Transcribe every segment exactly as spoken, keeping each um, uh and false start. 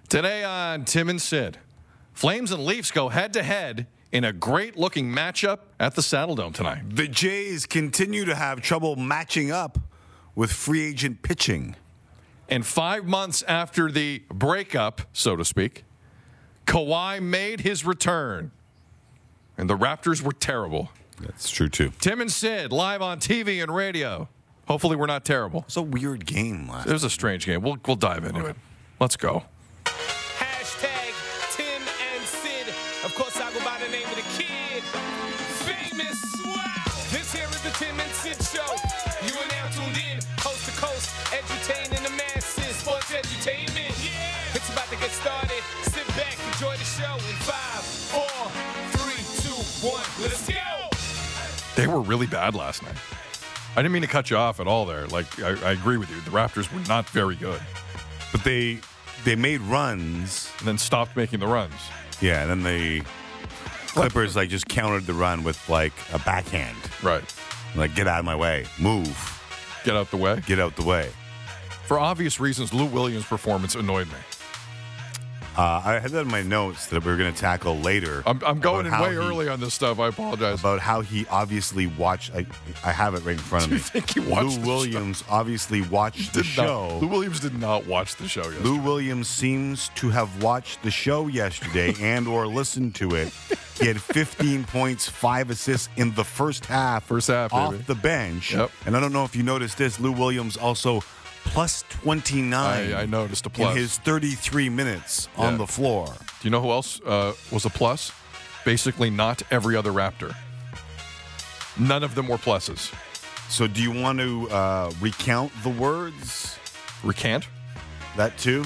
Today on Tim and Sid, Flames and Leafs go head-to-head in a great-looking matchup at the Saddledome tonight. The Jays continue to have trouble matching up with free agent pitching. And five months after the breakup, so to speak, Kawhi made his return. And the Raptors were terrible. That's true, too. Tim and Sid, live on T V and radio. Hopefully we're not terrible. It's a weird game last It was a strange game. We'll, we'll dive into Okay. it. Let's go. Hashtag Tim and Sid. Of course, I go by the name of the kid. Famous. Wow. This here is the Tim and Sid show. You are now tuned in, coast to coast, edutaining the masses. Sports edutainment. Yeah. It's about to get started. Sit back, enjoy the show in five, four, three, two, one. Let's go. They were really bad last night. I didn't mean to cut you off at all there. Like, I, I agree with you. The Raptors were not very good. But they they made runs. And then stopped making the runs. Yeah, and then the Clippers like just countered the run with like a backhand. Right. Like, get out of my way. Move. Get out the way. Get out the way. For obvious reasons, Lou Williams' performance annoyed me. Uh, I had that in my notes that we were going to tackle later. I'm, I'm going in about way how he- early on this stuff. I apologize. About how he obviously watched. I, I have it right in front of Do me. you think he watched Lou the Williams obviously watched the Did show. not- Lou Williams did not watch the show yesterday. Lou Williams seems to have watched the show yesterday and or listened to it. He had fifteen points, five assists in the first half. First half, off baby. the bench. Yep. And I don't know if you noticed this. Lou Williams also plus twenty-nine. I, I noticed a plus. in his thirty-three minutes on Yeah. the floor. Do you know who else uh, was a plus? Basically, not every other Raptor. None of them were pluses. So, do you want to uh, recount the words? Recant? That too.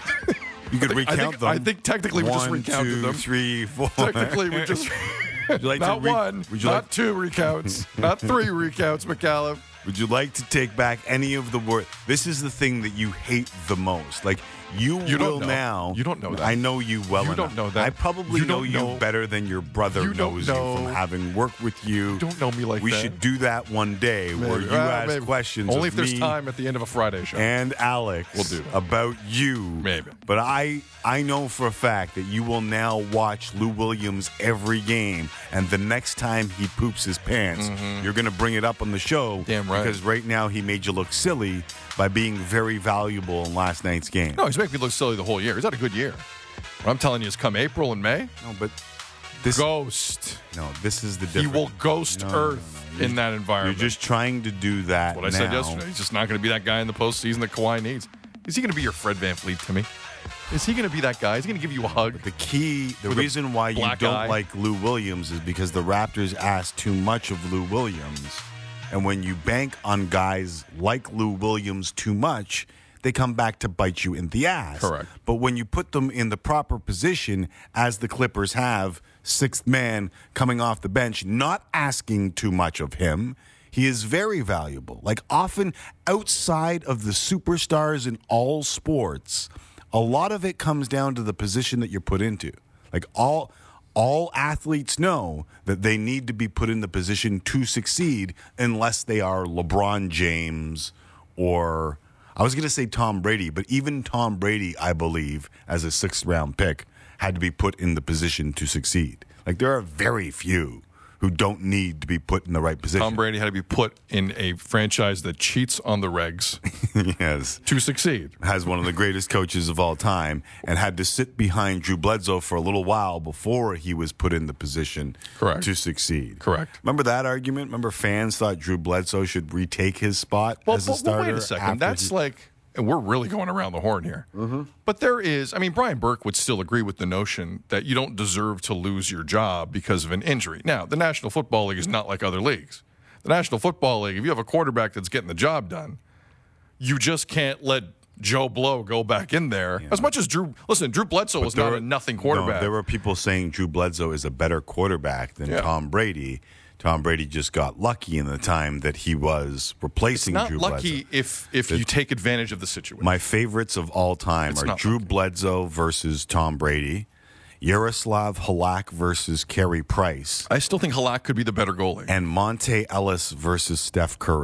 You could I recount think, them. I think technically we just One, recounted two, them. three, four. Technically, we just Would you like to not re- one, would you not like- two recounts, not three recounts, McCallum. Would you like to take back any of the words? This is the thing that you hate the most. Like, you, You will don't know. now. You don't know that. I know you well You enough. don't know that. I probably You know don't you know- better than your brother You don't knows know- you from having worked with you. You don't know me like we that. should do that one day where Maybe. you Uh, ask maybe. questions Only of if there's me time at the end of a Friday show. and Alex We'll do that. about you. Maybe. But I I know for a fact that you will now watch Lou Williams every game, and the next time he poops his pants, you're going to bring it up on the show. Mm-hmm. Damn right. Because right now he made you look silly by being very valuable in last night's game. No, he's making me look silly the whole year. He's had a good year. What I'm telling you is come April and May, No, but this ghost. no, this is the He difference. will ghost No, no, Earth no, no. in that You're environment. just trying to do that. what I now. said yesterday. He's just not going to be that guy in the postseason that Kawhi needs. Is he going to be your Fred VanVleet, Timmy? Is he going to be that guy? Is he going to give you a hug? The key, the With a reason why you black don't eye. like Lou Williams is because the Raptors ask too much of Lou Williams. And when you bank on guys like Lou Williams too much, they come back to bite you in the ass. Correct. But when you put them in the proper position, as the Clippers have, sixth man coming off the bench, not asking too much of him, he is very valuable. Like, often outside of the superstars in all sports, a lot of it comes down to the position that you're put into. Like, all all athletes know that they need to be put in the position to succeed unless they are LeBron James or, I was going to say Tom Brady, but even Tom Brady, I believe, as a sixth round pick, had to be put in the position to succeed. Like, there are very few who don't need to be put in the right position. Tom Brady had to be put in a franchise that cheats on the regs yes. to succeed. Has one of the greatest coaches of all time and had to sit behind Drew Bledsoe for a little while before he was put in the position Correct. to succeed. Correct. Remember that argument? Remember fans thought Drew Bledsoe should retake his spot Well, as a but- but starter? wait a second. after That's he- like, and we're really going around the horn here. Mm-hmm. But there is, I mean, Brian Burke would still agree with the notion that you don't deserve to lose your job because of an injury. Now, the National Football League is not like other leagues. The National Football League, if you have a quarterback that's getting the job done, you just can't let Joe Blow go back in there. As much as Drew, listen, Drew Bledsoe was There not were- a nothing no, quarterback. there were people saying Drew Bledsoe is a better quarterback than Yeah. Tom Brady. Tom Brady just got lucky in the time that he was replacing not Drew lucky Bledsoe. if if you take advantage of the situation. My favorites of all time It's are not Drew lucky. Bledsoe versus Tom Brady, Yaroslav Halak versus Carey Price, I still think Halak could be the better goalie. and Monte Ellis versus Steph Curry.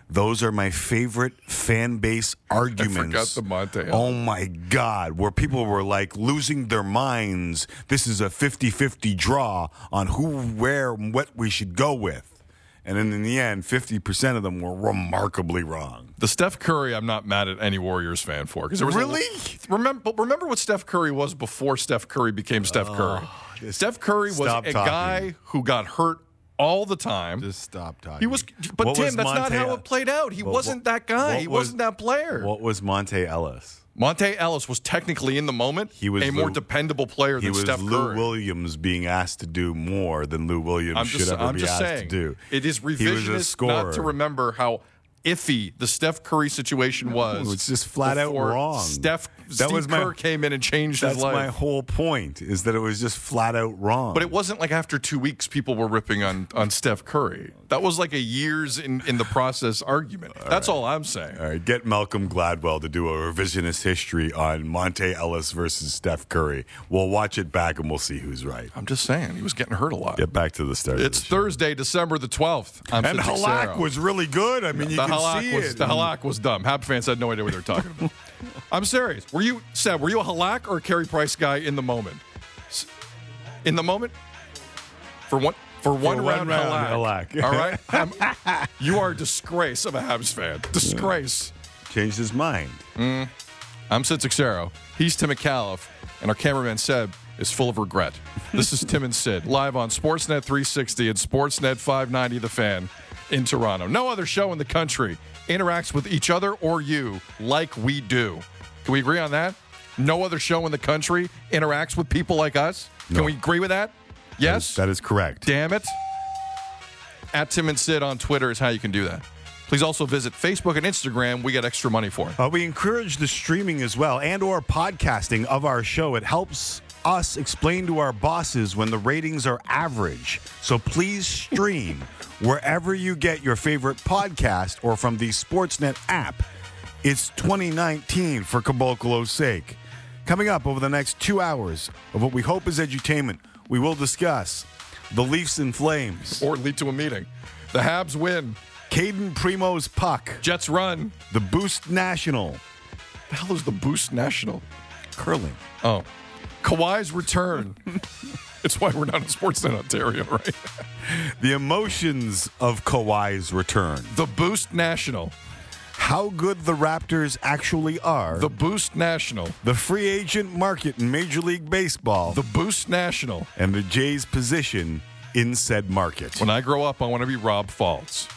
Those are my favorite fan base arguments. I forgot the Monte Ellis. Oh, my God, where people were like losing their minds. This is a fifty-fifty draw on who, where, and what we should go with. And then in the end, fifty percent of them were remarkably wrong. The Steph Curry, I'm not mad at any Warriors fan for. Because there was Really? A, remember, remember what Steph Curry was before Steph Curry became Steph Curry? this- Steph Curry was a stop talking. guy who got hurt all the time. Just stop talking. He was, but What Tim, was that's not Monte- how it played out. He What- wasn't what- that guy. what He was- wasn't that player. What was Monte Ellis? Monte Ellis was technically in the moment He was a more Lou- dependable player He than was Steph Lou Curry. Williams being asked to do more than Lou Williams I'm should just, ever I'm be just asked saying, to do. it is He was a revisionist scorer. not to remember how iffy the Steph Curry situation was. it's just flat out before wrong. Steph That Steve was my- Kerr came in and changed That's his life. my whole point, is that it was just flat out wrong. But it wasn't like after two weeks people were ripping on, on Steph Curry. That was like a years in, in the process argument. That's all I'm saying. All right, get Malcolm Gladwell to do a revisionist history on Monte Ellis versus Steph Curry. We'll watch it back and we'll see who's right. I'm just saying he was getting hurt a lot. Get back to the start. It's of the show. Thursday, December the twelfth. I'm And Sid Halak Cicero. was really good. I mean, you the can halak see was it. the halak was dumb. Hab fans had no idea what they were talking about. I'm serious. Were you Seb? Were you a halak or a Carey Price guy in the moment? S- In the moment, for one for one, one round, round, halak. halak. All right, I'm- you are a disgrace of a Habs fan. Disgrace. Changed his mind. I'm Sid Cicero. He's Tim McAuliffe, and our cameraman Seb is full of regret. This is Tim and Sid live on Sportsnet three sixty and Sportsnet five ninety The Fan in Toronto. No other show in the country interacts with each other or you like we do. Can we agree on that? No other show in the country interacts with people like us. Can No. we agree with that? Yes. That is correct. Damn it. At Tim and Sid on Twitter is how you can do that. Please also visit Facebook and Instagram. We get extra money for it. Uh, we encourage the streaming as well and or podcasting of our show. It helps us explain to our bosses when the ratings are average. So please stream wherever you get your favorite podcast or from the Sportsnet app. It's twenty nineteen for Caboclo's sake. Coming up over the next two hours of what we hope is edutainment, we will discuss the Leafs in flames, Or lead to a meeting. The Habs win. Caden Primo's puck, Jets run. the Boost National, The hell is the Boost National? curling. Oh. Kawhi's return. It's why we're not in Sportsnet Ontario, right? The emotions of Kawhi's return. The Boost National. How good the Raptors actually are. The Boost National. The free agent market in Major League Baseball. The Boost National. and the Jays' position in said market. When I grow up, I want to be Rob Faults.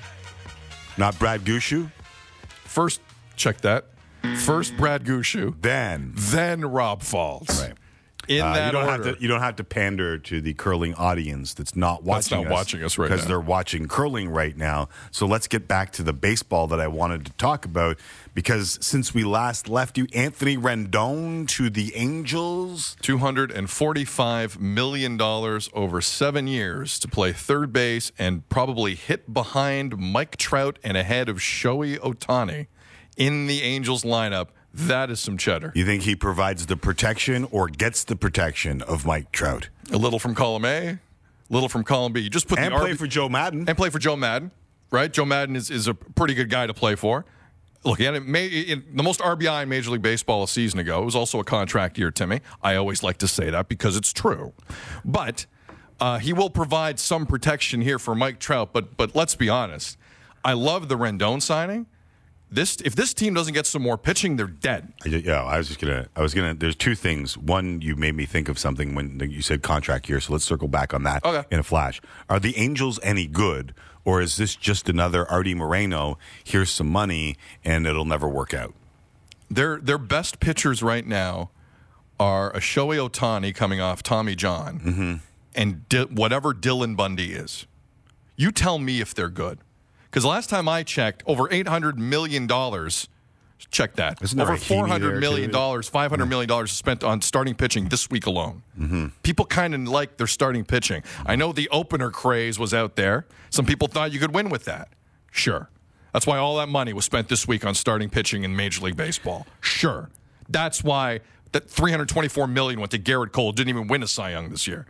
Not Brad Gushu, First, check that. First Brad Gushu, then. then Rob Faults. Right. In Uh, that you don't order. have to. You don't have to pander to the curling audience that's not That's watching not us watching us right because now. they're watching curling right now. So let's get back to the baseball that I wanted to talk about because since we last left you, Anthony Rendon to the Angels. two hundred forty-five million dollars over seven years to play third base and probably hit behind Mike Trout and ahead of Shohei Ohtani in the Angels lineup. That is some cheddar. You think he provides the protection or gets the protection of Mike Trout? A little from column A, a little from column B. You just put And the play R B for Joe Madden. and play for Joe Madden, right? Joe Madden is, is a pretty good guy to play for. Look, he had a ma- in the most R B I in Major League Baseball a season ago. It was also a contract year, Timmy. I always like to say that because it's true. But uh, he will provide some protection here for Mike Trout. But but let's be honest. I love the Rendon signing. This if this team doesn't get some more pitching, they're dead. I ju- Yeah, I was just gonna. I was gonna. There's two things. One, you made me think of something when you said contract year. So let's circle back on that Okay. in a flash. Are the Angels any good, or is this just another Artie Moreno? Here's some money, and it'll never work out. Their their best pitchers right now are a Shohei Ohtani coming off Tommy John, Mm-hmm. and Di- whatever Dylan Bundy is. You tell me if they're good. Because last time I checked, over eight hundred million dollars, check that, Isn't there over a Heaney four hundred there, million dollars, too? five hundred million dollars spent on starting pitching this week alone. Mm-hmm. People kind of like their starting pitching. I know the opener craze was out there. Some people thought you could win with that. Sure. That's why all that money was spent this week on starting pitching in Major League Baseball. Sure. That's why that three hundred twenty-four million dollars went to Garrett Cole, didn't even win a Cy Young this year.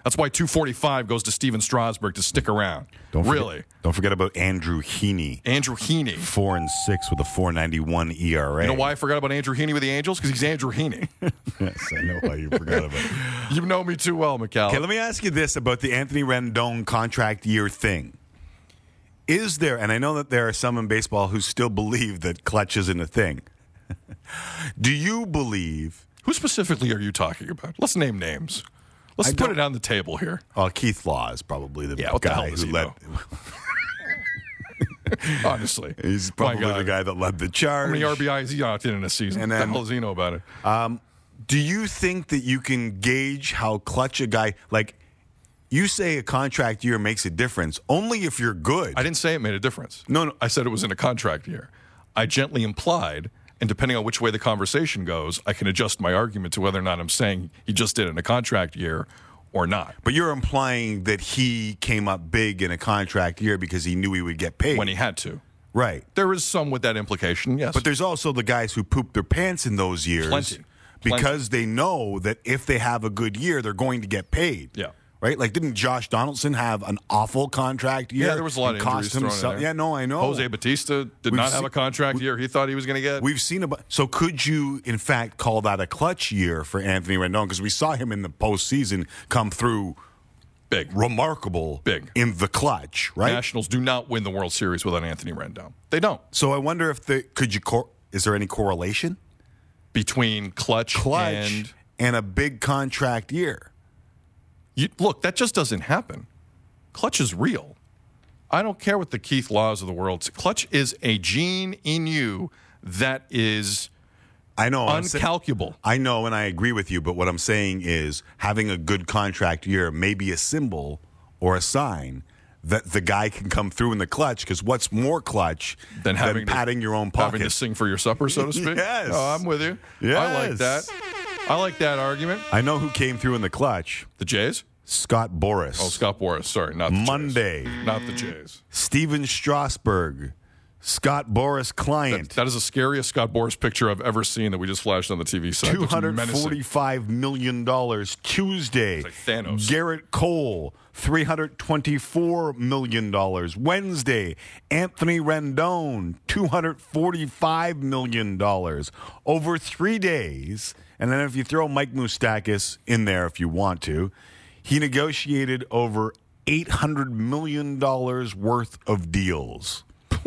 That's why two forty-five goes to Steven Strasburg to stick around. Don't forget, really. Don't forget about Andrew Heaney. Andrew Heaney. Four and six with a four ninety-one E R A. You know why I forgot about Andrew Heaney with the Angels? Because he's Andrew Heaney. Yes, I know why you forgot about it. You know me too well, McCall. Okay, let me ask you this about the Anthony Rendon contract year thing. Is there, and I know that there are some in baseball who still believe that clutch isn't a thing. Do you believe... Who specifically are you talking about? Let's name names. Let's I put don't- it on the table here. Uh, Keith Law is probably the Yeah, what the guy hell does who he led... know? Honestly. He's My probably God. the guy that led the charge. How many R B Is he knocked in in a season? And What then- the hell does he know about it? Do you think that you can gauge how clutch a guy... Like, you say a contract year makes a difference only if you're good. I didn't say it made a difference. No, no. I said it was in a contract year. I gently implied, and depending on which way the conversation goes, I can adjust my argument to whether or not I'm saying he just did it in a contract year or not. But you're implying that he came up big in a contract year because he knew he would get paid. When he had to. Right. There is some with that implication, yes. But there's also the guys who poop their pants in those years Plenty. because they know that if they have a good year, they're going to get paid. Yeah. Right? Like, didn't Josh Donaldson have an awful contract year? Yeah, there was a lot and of cost injuries thrown in himself- there. Yeah, no, I know. Jose Batista did We've not have seen- a contract year he thought he was going to get. We've seen about. So could you, in fact, call that a clutch year for Anthony Rendon? Because we saw him in the postseason come through Big. remarkable Big. in the clutch, right? Nationals do not win the World Series without Anthony Rendon. They don't. So I wonder if the could you cor- is there any correlation Between clutch, clutch and and a big contract year? You, look, that just doesn't happen. Clutch is real. I don't care what the Keith Laws of the world say. Clutch is a gene in you that is I know I'm sa- uncalculable. I know, and I agree with you. But what I'm saying is, having a good contract year may be a symbol or a sign that the guy can come through in the clutch. Because what's more clutch Than having to- patting your own Having to pocket? sing for your supper, so to speak. Yes. Oh, I'm with you. I like Yes. that. I like that argument. I know who came through in the clutch. The Jays? Scott Boras. Oh, Scott Boras. Sorry, not the Monday. Jays. Not the Jays. Steven Strasburg. Scott Boras client. That is the scariest Scott Boras picture I've ever seen that we just flashed on the T V side. Two Looks hundred menacing. forty-five million dollars Tuesday. It's like Thanos. Garrett Cole, three hundred twenty-four million dollars. Wednesday, Anthony Rendon, two hundred forty-five million dollars. Over three days, and then if you throw Mike Moustakis in there if you want to, he negotiated over eight hundred million dollars worth of deals.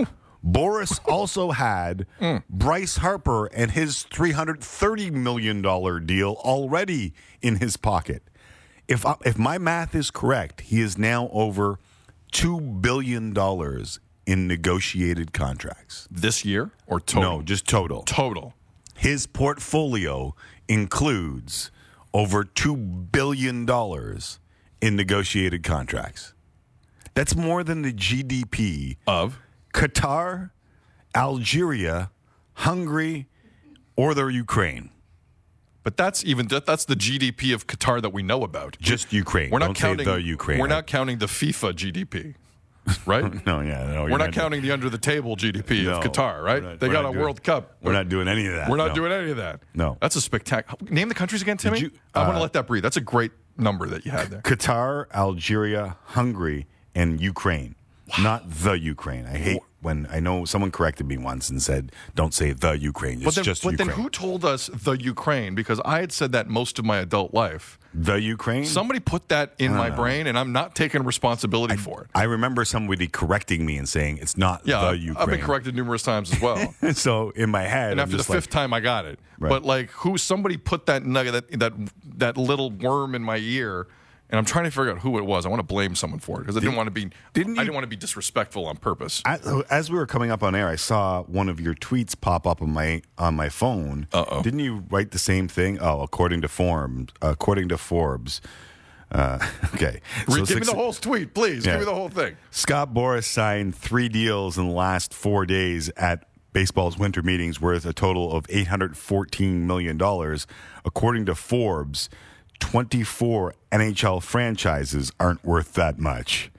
Boras also had Mm. Bryce Harper and his three hundred thirty million dollars deal already in his pocket. If I, if my math is correct, he is now over two billion dollars in negotiated contracts. This year or total? No, just total. Total. His portfolio includes over two billion dollars in negotiated contracts. That's more than the G D P Of? Qatar, Algeria, Hungary, or the Ukraine. But that's even that, that's the G D P of Qatar that we know about. Just Ukraine. We're not Don't counting say the Ukraine. We're not counting the FIFA G D P, right? No, yeah, no. We're not counting the under the table G D P No, of Qatar, right? we're not- they we're got not a doing- World Cup. We're not doing any of that. We're not no. doing any of that. No. That's a spectacular. Name the countries again, Timmy. you- I want to uh, let that breathe. That's a great number that you had there. Qatar, Algeria, Hungary, and Ukraine. Not the Ukraine. I hate when I know someone corrected me once and said, "Don't say the Ukraine. It's But then, just but Ukraine." then who told us the Ukraine? Because I had said that most of my adult life. The Ukraine. Somebody put that in my brain, and I'm not taking responsibility for it. I remember somebody correcting me and saying it's not Yeah, the I've- Ukraine. I've been corrected numerous times as well. So in my head, And I'm after the just fifth like, time, I got it. Right. But like, who? Somebody put that nugget, that that that little worm in my ear, and I'm trying to figure out who it was. I want to blame someone for it because I didn't want to be. didn't I you- didn't want to be disrespectful on purpose. As, as we were coming up on air, I saw one of your tweets pop up on my on my phone. Uh-oh. Didn't you write the same thing? Oh, according to Forbes. According to Forbes. Uh, okay. Re- So give six- me the whole tweet, please. Yeah. Give me the whole thing. Scott Boras signed three deals in the last four days at baseball's winter meetings worth a total of eight hundred fourteen million dollars. According to Forbes, twenty-four N H L franchises aren't worth that much.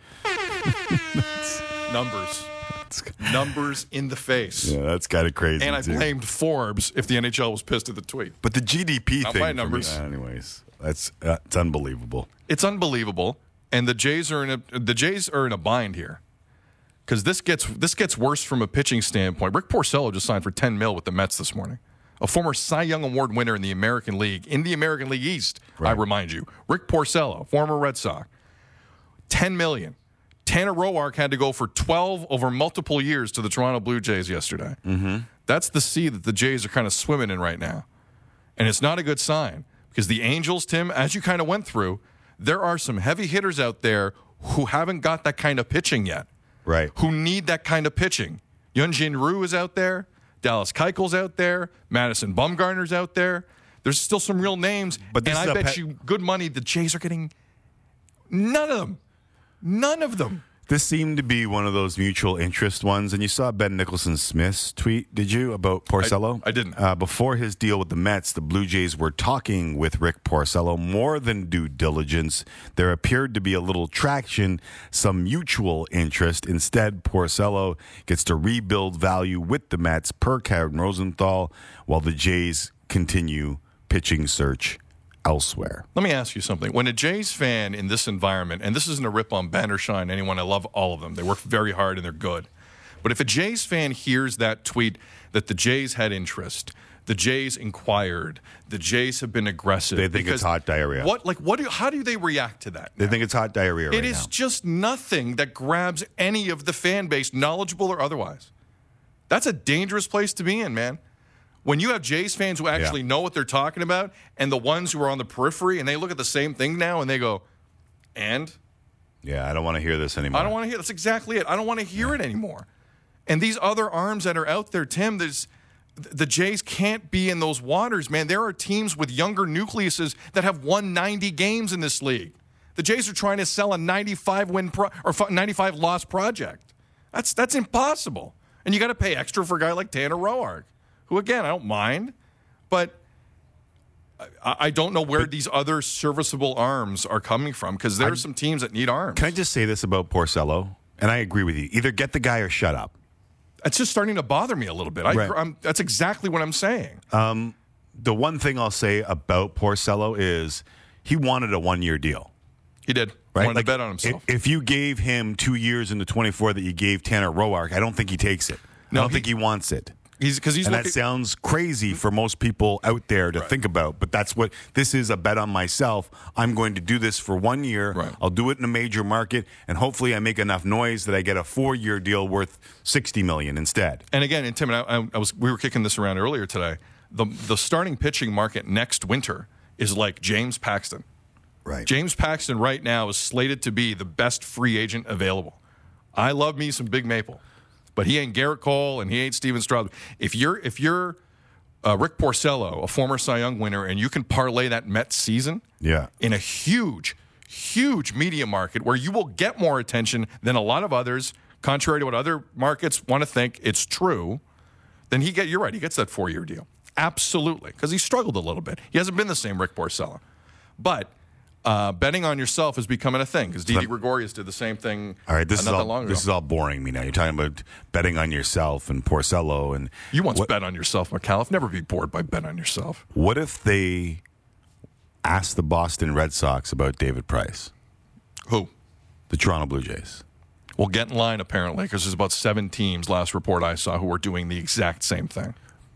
Numbers, numbers in the face. Yeah, that's kind of crazy. And I too. blamed Forbes if the N H L was pissed at the tweet. But the G D P Not thing. my for me- numbers. anyways. That's uh, it's unbelievable. It's unbelievable, and the Jays are in a the Jays are in a bind here because this gets this gets worse from a pitching standpoint. Rick Porcello just signed for ten mil with the Mets this morning. A former Cy Young Award winner in the American League, in the American League East, right. I remind you. Rick Porcello, former Red Sox, ten million. Tanner Roark had to go for twelve over multiple years to the Toronto Blue Jays yesterday. Mm-hmm. That's the sea that the Jays are kind of swimming in right now. And it's not a good sign because the Angels, Tim, as you kind of went through, there are some heavy hitters out there who haven't got that kind of pitching yet. Right. Who need that kind of pitching. Hyunjin Ryu is out there. Dallas Keuchel's out there. Madison Bumgarner's out there. There's still some real names. But and I bet pe- you good money the Jays are getting none of them. None of them. This seemed to be one of those mutual interest ones. And you saw Ben Nicholson-Smith's tweet, did you, about Porcello? I, I didn't. Uh, before his deal with the Mets, the Blue Jays were talking with Rick Porcello more than due diligence. There appeared to be a little traction, some mutual interest. Instead, Porcello gets to rebuild value with the Mets per Karen Rosenthal, while the Jays continue pitching search elsewhere. Let me ask you something. When a Jays fan in this environment, and this isn't a rip on Ben or Shine, anyone, I love all of them. They work very hard and they're good. But if a Jays fan hears that tweet that the Jays had interest, the Jays inquired, the Jays have been aggressive. They think it's hot diarrhea. What, like, what? Do, how do they react to that? They now? think it's hot diarrhea right It is now. just nothing that grabs any of the fan base, knowledgeable or otherwise. That's a dangerous place to be in, man. When you have Jays fans who actually yeah. know what they're talking about and the ones who are on the periphery and they look at the same thing now and they go, and? Yeah, I don't want to hear this anymore. I don't want to hear That's exactly it. I don't want to hear yeah. it anymore. And these other arms that are out there, Tim, there's, the Jays can't be in those waters, man. There are teams with younger nucleuses that have won ninety games in this league. The Jays are trying to sell a ninety-five win pro- or ninety-five loss project. That's, that's impossible. And you got to pay extra for a guy like Tanner Roark, who, again, I don't mind, but I, I don't know where but, these other serviceable arms are coming from because there are some teams that need arms. Can I just say this about Porcello? And I agree with you. Either get the guy or shut up. It's just starting to bother me a little bit. I, right. I'm, that's exactly what I'm saying. Um, the one thing I'll say about Porcello is he wanted a one-year deal. He did. Right? Wanted like, to bet on himself. If you gave him two years in the twenty-four that you gave Tanner Roark, I don't think he takes it. No, I don't he, think he wants it. He's because he's and looking, that sounds crazy for most people out there to right. think about, but that's what this is, a bet on myself. I'm going to do this for one year. Right. I'll do it in a major market, and hopefully I make enough noise that I get a four-year deal worth sixty million dollars instead. And again, and Tim, and I, I was we were kicking this around earlier today. The the starting pitching market next winter is like James Paxton. Right. James Paxton right now is slated to be the best free agent available. I love me some Big Maple. But he ain't Garrett Cole and he ain't Steven Strasburg. If you're if you're uh, Rick Porcello, a former Cy Young winner, and you can parlay that Mets season yeah. in a huge, huge media market where you will get more attention than a lot of others, contrary to what other markets want to think it's true, then he get you're right. He gets that four-year deal. Absolutely. Because he struggled a little bit. He hasn't been the same Rick Porcello. But Uh, betting on yourself is becoming a thing because Didi Gregorius did the same thing. All right, this not is all that long ago. this is all boring me now. You're talking about betting on yourself and Porcello and you once what, bet on yourself, McAuliffe. Never be bored by bet on yourself. What if they asked the Boston Red Sox about David Price? Who? The Toronto Blue Jays. Well, get in line apparently because there's about seven teams. Last report I saw who are doing the exact same thing.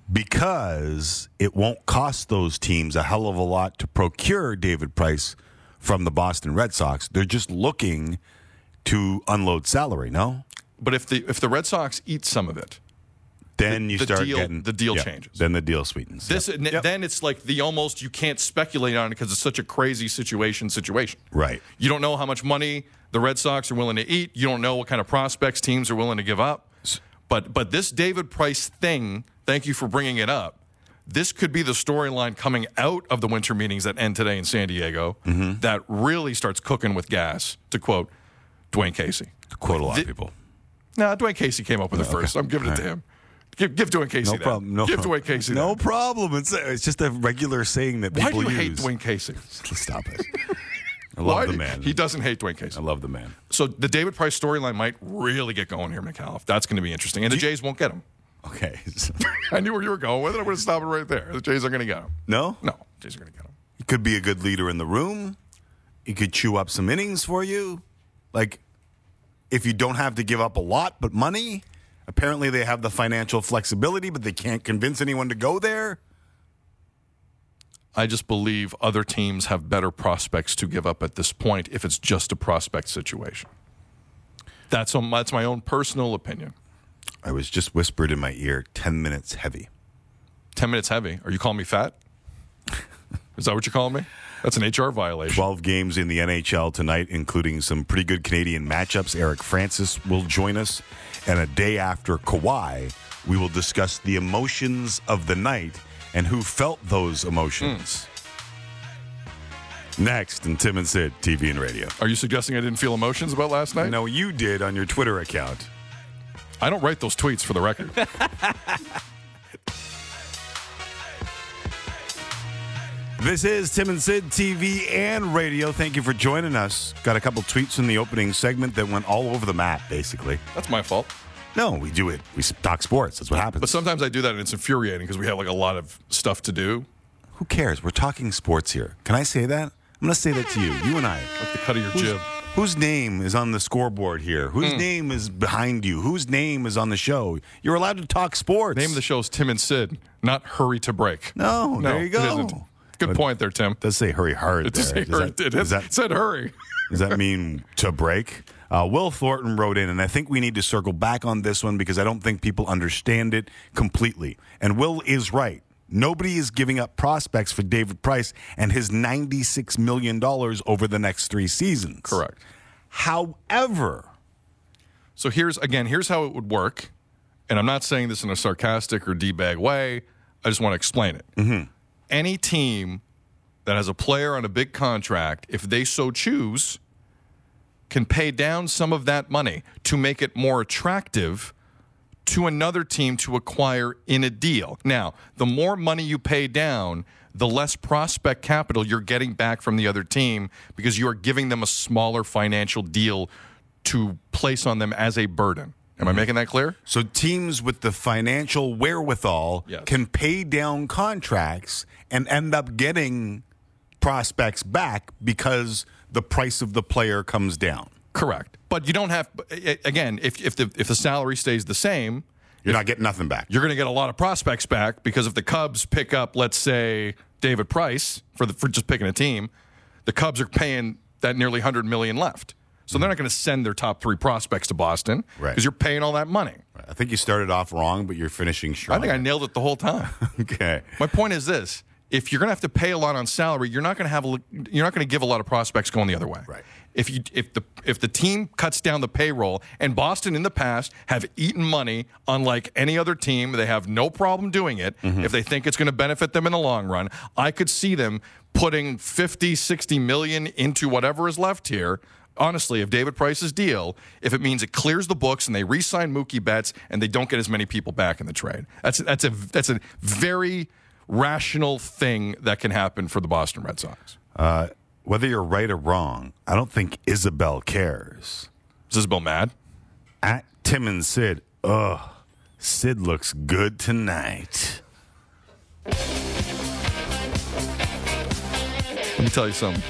Because it won't cost those teams a hell of a lot to procure David Price from the Boston Red Sox. They're just looking to unload salary, no? But if the if the Red Sox eat some of it, then the, you the start deal, getting the deal yeah, changes. Then the deal sweetens. This yep. n- Yep. Then it's like the almost you can't speculate on it because it's such a crazy situation. Situation. Right. You don't know how much money the Red Sox are willing to eat. You don't know what kind of prospects teams are willing to give up. But but this David Price thing. Thank you for bringing it up. This could be the storyline coming out of the winter meetings that end today in San Diego mm-hmm. that really starts cooking with gas, to quote Dwayne Casey. To quote a lot the, of people. No, nah, Dwayne Casey came up with it okay. first. I'm giving All it to right. him. Give, give Dwayne Casey no that. Problem. No give problem. Dwayne Casey no that. problem. It's, it's just a regular saying that people use. Why do you use. hate Dwayne Casey? Stop it. I love Why the do, man. He doesn't hate Dwayne Casey. I love the man. So the David Price storyline might really get going here, McAuliffe. That's going to be interesting. And the Jays won't get him. Okay. I knew where you were going with it. I'm going to stop it right there. The Jays are going to get him. No? No. The Jays are going to get him. could be a good leader in the room. He could chew up some innings for you. Like, if you don't have to give up a lot but money, apparently they have the financial flexibility, but they can't convince anyone to go there. I just believe other teams have better prospects to give up at this point if it's just a prospect situation. That's, on, that's my own personal opinion. I was just whispered in my ear, ten minutes heavy. ten minutes heavy. Are you calling me fat? Is that what you're calling me? That's an H R violation. twelve games in the N H L tonight, including some pretty good Canadian matchups. Eric Francis will join us. And a day after Kawhi, we will discuss the emotions of the night and who felt those emotions. Mm. Next, in Tim and Sid, T V and radio. Are you suggesting I didn't feel emotions about last night? No, you did on your Twitter account. I don't write those tweets, for the record. This is Tim and Sid, T V and radio. Thank you for joining us. Got a couple tweets in the opening segment that went all over the map, basically. That's my fault. No, we do it. We talk sports. That's what happens. But sometimes I do that, and it's infuriating because we have like a lot of stuff to do. Who cares? We're talking sports here. Can I say that? I'm going to say that to you. You and I. Like the cut of your Who's, jib. Whose name is on the scoreboard here? Whose mm. name is behind you? Whose name is on the show? You're allowed to talk sports. Name of the show is Tim and Sid, not Hurry to Break. No, no there you go. Good but point there, Tim. It does say hurry hard. It does say hurry. That, it, that, it said hurry. Does that mean to break? Uh, Will Thornton wrote in, and I think we need to circle back on this one because I don't think people understand it completely. And Will is right. Nobody is giving up prospects for David Price and his ninety-six million dollars over the next three seasons. Correct. However, so here's, again, here's how it would work. And I'm not saying this in a sarcastic or D-bag way. I just want to explain it. Mm-hmm. Any team that has a player on a big contract, if they so choose, can pay down some of that money to make it more attractive to another team to acquire in a deal. Now, the more money you pay down, the less prospect capital you're getting back from the other team because you are giving them a smaller financial deal to place on them as a burden. Am I making that clear? So teams with the financial wherewithal yes. can pay down contracts and end up getting prospects back because the price of the player comes down. Correct. But you don't have, again, if if the if the salary stays the same, you're if, not getting nothing back. You're going to get a lot of prospects back because if the Cubs pick up, let's say, David Price for the for just picking a team, the Cubs are paying that nearly one hundred million dollars left. So they're not going to send their top three prospects to Boston because right. you're paying all that money. Right. I think you started off wrong, but you're finishing strong. I think I nailed it the whole time. Okay. My point is this. If you're going to have to pay a lot on salary, you're not going to have a, you're not going to give a lot of prospects going the other way. Right. If you if the if the team cuts down the payroll, and Boston in the past have eaten money unlike any other team, they have no problem doing it. Mm-hmm. If they think it's going to benefit them in the long run, I could see them putting fifty, sixty million into whatever is left here. Honestly, if David Price's deal, if it means it clears the books and they re-sign Mookie Betts and they don't get as many people back in the trade, that's that's a that's a very rational thing that can happen for the Boston Red Sox. Uh, whether you're right or wrong, I don't think Isabel cares. Is Isabel mad? At Tim and Sid, ugh, Sid looks good tonight. Let me tell you something.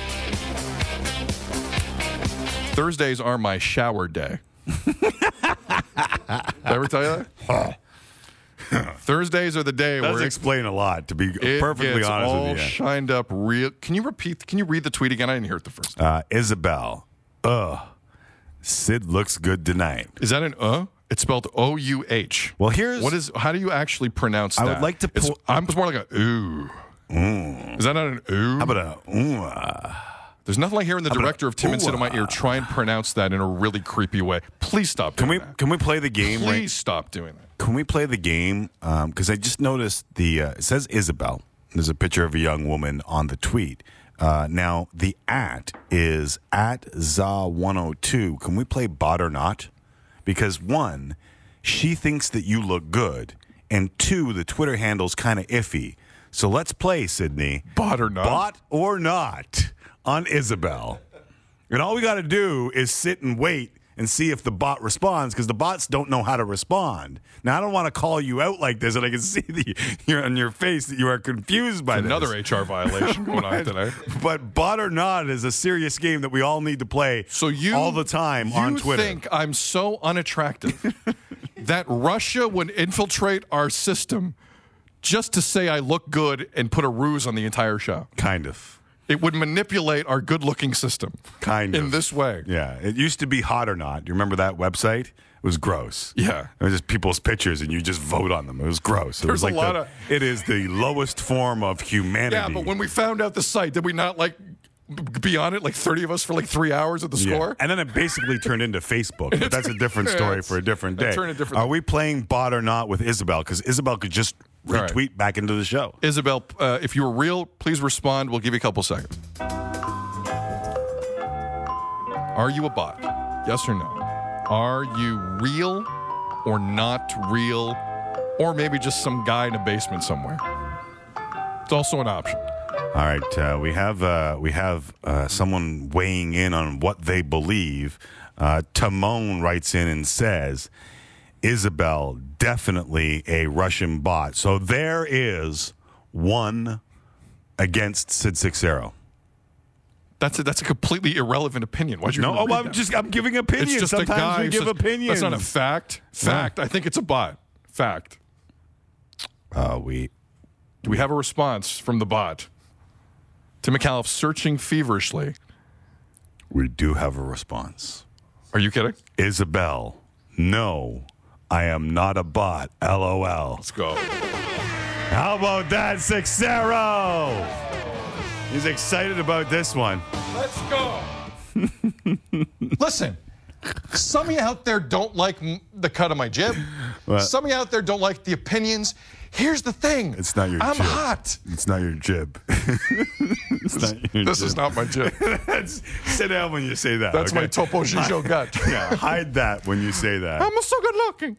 Thursdays are my shower day. Did I ever tell you that? Thursdays are the day Does where it, explain a lot, to be it perfectly gets honest all with you. shined up real. Can you repeat? Can you read the tweet again? I didn't hear it the first time. Uh, Isabel, ugh, Sid looks good tonight. Is that an uh? It's spelled O U H. Well, here's what is. How do you actually pronounce that? I would like to. It's, Pull, I'm it's more like a ooh. Mm. Is that not an ooh? How about a ooh? Uh, There's nothing like hearing the director of Tim and Sid in my ear try and pronounce that in a really creepy way. Please stop doing can we, that. Can we play the game? Please right? stop doing that. Can we play the game? Because um, I just noticed the, uh, it says Isabel. There's a picture of a young woman on the tweet. Uh, now, the at is at za one oh two. Can we play bot or not? Because one, she thinks that you look good. And two, the Twitter handle's kind of iffy. So let's play, Sydney. Bot or not? Bot or not on Isabel. And all we got to do is sit and wait and see if the bot responds, because the bots don't know how to respond. Now, I don't want to call you out like this, and I can see the, you're on your face that you are confused by this. Another H R violation going on today. But bot or not is a serious game that we all need to play so you, all the time you on Twitter. You think I'm so unattractive that Russia would infiltrate our system just to say I look good and put a ruse on the entire show? Kind of. It would manipulate our good-looking system. Kind of. In this way. Yeah. It used to be Hot or Not. You remember that website? It was gross. Yeah. It was just people's pictures, and you just vote on them. It was gross. It There's was like a lot the, of... It is the lowest form of humanity. Yeah, but when we found out the site, did we not, like, be on it, like thirty of us for like three hours at the yeah. score? And then it basically turned into Facebook. But that's a different story for a different day. It different Are we playing Bot or Not with Isabel? Because Isabel could just retweet right. back into the show. Isabel, uh, if you were real, please respond. We'll give you a couple seconds. Are you a bot? Yes or no? Are you real or not real? Or maybe just some guy in a basement somewhere? It's also an option. All right, uh, we have uh, we have uh, someone weighing in on what they believe. Uh, Timon writes in and says, Isabel, definitely a Russian bot. So there is one against Sid Seixeiro. That's a, that's a completely irrelevant opinion. Why'd you No, oh, I'm that? just I'm giving opinions. It's just Sometimes a guy we who give says, opinions. That's not a fact. Fact. I think it's a bot. Fact. Uh, we Do we have a response from the bot? Tim McAuliffe searching feverishly. we do have a response. Are you kidding? Isabel, no, I am not a bot. LOL. Let's go. How about that, Seixeiro? He's excited about this one. Let's go. Listen, some of you out there don't like m- the cut of my jib. What? Some of you out there don't like the opinions. Here's the thing. It's not your I'm jib. hot. It's not your jib. It's not your This jib. is not my jib. That's, sit down when you say that. That's okay? my Topo Gigio gut. Yeah, hide that when you say that. I'm so good looking.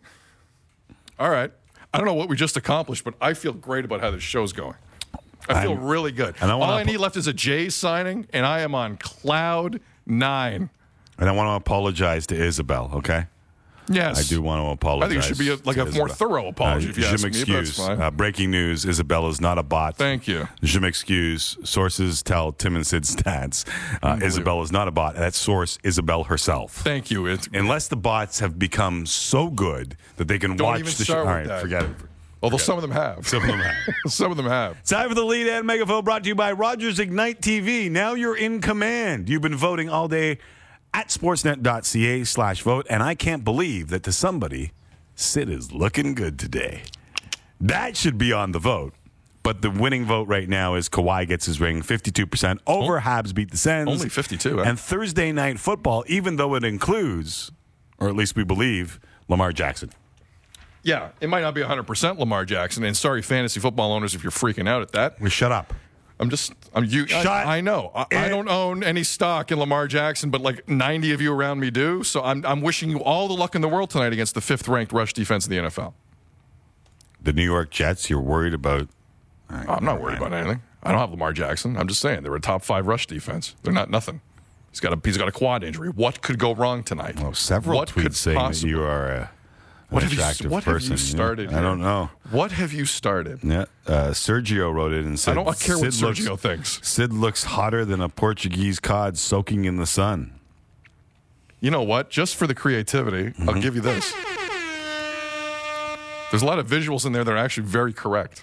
All right. I don't know what we just accomplished, but I feel great about how this show's going. I feel I'm- really good. and I All wanna I ap- need left is a Jays signing, and I am on cloud nine. And I want to apologize to Isabel, okay? Yes. I do want to apologize. I think it should be a, like to a more Isabel. thorough apology, Uh, if you je ask me. But that's m'excuse. fine. Uh, breaking news, Isabel is not a bot. Thank you. Je m'excuse. Sources tell Tim and Sid stats. Uh, Isabel is not a bot. That source, Isabel herself. Thank you. It's, Unless the bots have become so good that they can Don't watch even the show. start All with right, that. forget it. although some of them have. Some of them have. Some of them have. Time for the lead and megaphone brought to you by Rogers Ignite T V. Now you're in command. You've been voting all day at sportsnet.ca slash vote, and I can't believe that to somebody, Sid is looking good today. That should be on the vote. But the winning vote right now is Kawhi gets his ring, fifty-two percent over. Habs beat the Sens. Only fifty-two. Huh? And Thursday night football, even though it includes, or at least we believe, Lamar Jackson. Yeah, it might not be one hundred percent Lamar Jackson. And sorry, fantasy football owners, if you're freaking out at that. We shut up. I'm just, I'm you. Shut I, I know. I, I it. don't own any stock in Lamar Jackson, but like ninety of you around me do. So I'm, I'm wishing you all the luck in the world tonight against the fifth-ranked rush defense in the N F L. The New York Jets, you're worried about? Right, I'm not worried about anything. I don't have Lamar Jackson. I'm just saying they're a top five rush defense. They're not nothing. He's got a he's got a quad injury. What could go wrong tonight? Well, several what tweets could saying possibly, that you are a, an what have attractive you, what person. have you started? Yeah, I here? don't know. What have you started? Yeah, uh, Sergio wrote it and said, I don't care what Sid Sergio looks, thinks. Sid looks hotter than a Portuguese cod soaking in the sun. You know what? Just for the creativity, Mm-hmm. I'll give you this. There's a lot of visuals in there that are actually very correct.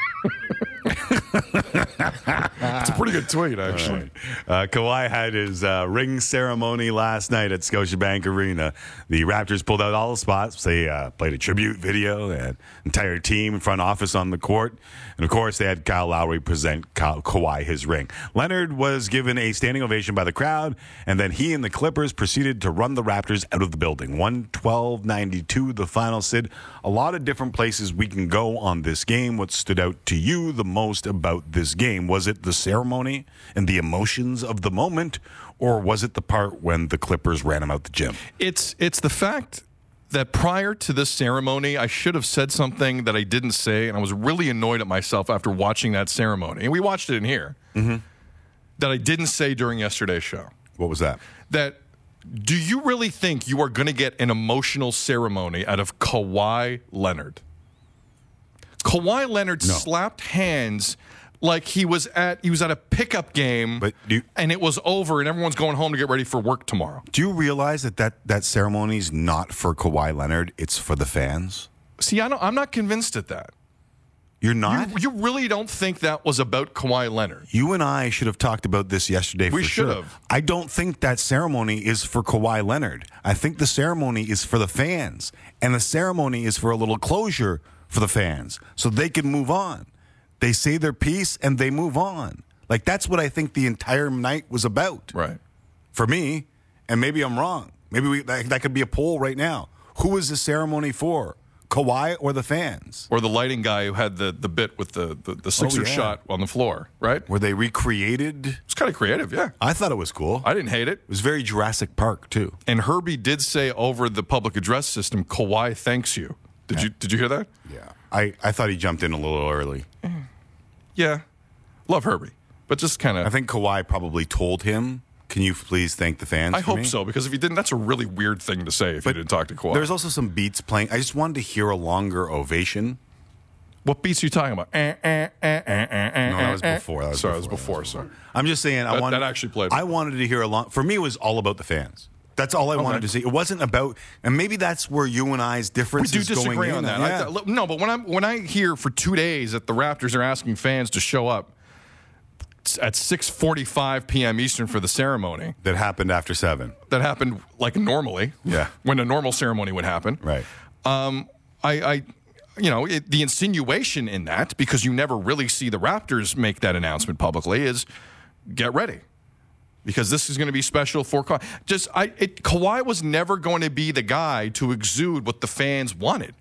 It's a pretty good tweet, actually. Uh, Kawhi had his uh, ring ceremony last night at Scotiabank Arena. The Raptors pulled out all the spots. They uh, played a tribute video. They had entire team in front office on the court. And, of course, they had Kyle Lowry present Ka- Kawhi his ring. Leonard was given a standing ovation by the crowd, and then he and the Clippers proceeded to run the Raptors out of the building. one twelve ninety-two, the final. Sid, a lot of different places we can go on this game. What stood out to you the most about this game? Was it the ceremony and the emotions of the moment, or was it the part when the Clippers ran him out the gym? It's it's the fact that prior to this ceremony, I should have said something that I didn't say, and I was really annoyed at myself after watching that ceremony. And we watched it in here. Mm-hmm. That I didn't say during yesterday's show. What was that? That Do you really think you are going to get an emotional ceremony out of Kawhi Leonard? Kawhi Leonard No. slapped hands like he was at he was at a pickup game, But do you- and it was over, and everyone's going home to get ready for work tomorrow. Do you realize that that, that ceremony is not for Kawhi Leonard? It's for the fans. See, I don't, I'm not convinced at that. You're not? You, you really don't think that was about Kawhi Leonard? You and I should have talked about this yesterday. We for should sure. have. I don't think that ceremony is for Kawhi Leonard. I think the ceremony is for the fans, and the ceremony is for a little closure for the fans so they can move on. They say their piece and they move on. Like, that's what I think the entire night was about. Right. For me, and maybe I'm wrong. Maybe we, that, that could be a poll right now. Who is the ceremony for? Kawhi or the fans? Or the lighting guy who had the, the bit with the, the, the Sixer Oh, yeah. shot on the floor, right? Were they recreated? It's kind of creative, yeah. I thought it was cool. I didn't hate it. It was very Jurassic Park, too. And Herbie did say over the public address system, Kawhi thanks you. Did you did you hear that? Yeah. I, I thought he jumped in a little early. Yeah. Love Herbie. But just kind I of think Kawhi probably told him, can you please thank the fans I for hope me? so, because if he didn't, that's a really weird thing to say if you didn't talk to Kawhi. There's also some beats playing. I just wanted to hear a longer ovation. What beats are you talking about? Eh, eh, eh, eh, eh, eh, No, that was eh. before. That was sorry, before. that was before. Sorry. I'm just saying, I That- wanted that actually played. I wanted to hear a long. For me, it was all about the fans. That's all I wanted to see. It wasn't about, and maybe that's where you and I's We difference do is going disagree in. on that. Yeah. I, look, no, but when I'm when I hear for two days that the Raptors are asking fans to show up at six forty-five p.m. Eastern for the ceremony, that happened after seven. that happened like normally. Yeah. When a normal ceremony would happen. Right. Um, I, I, you know, it, the insinuation in that, because you never really see the Raptors make that announcement publicly, is get ready. Because this is going to be special for Kawhi. Just, I, it, Kawhi was never going to be the guy to exude what the fans wanted.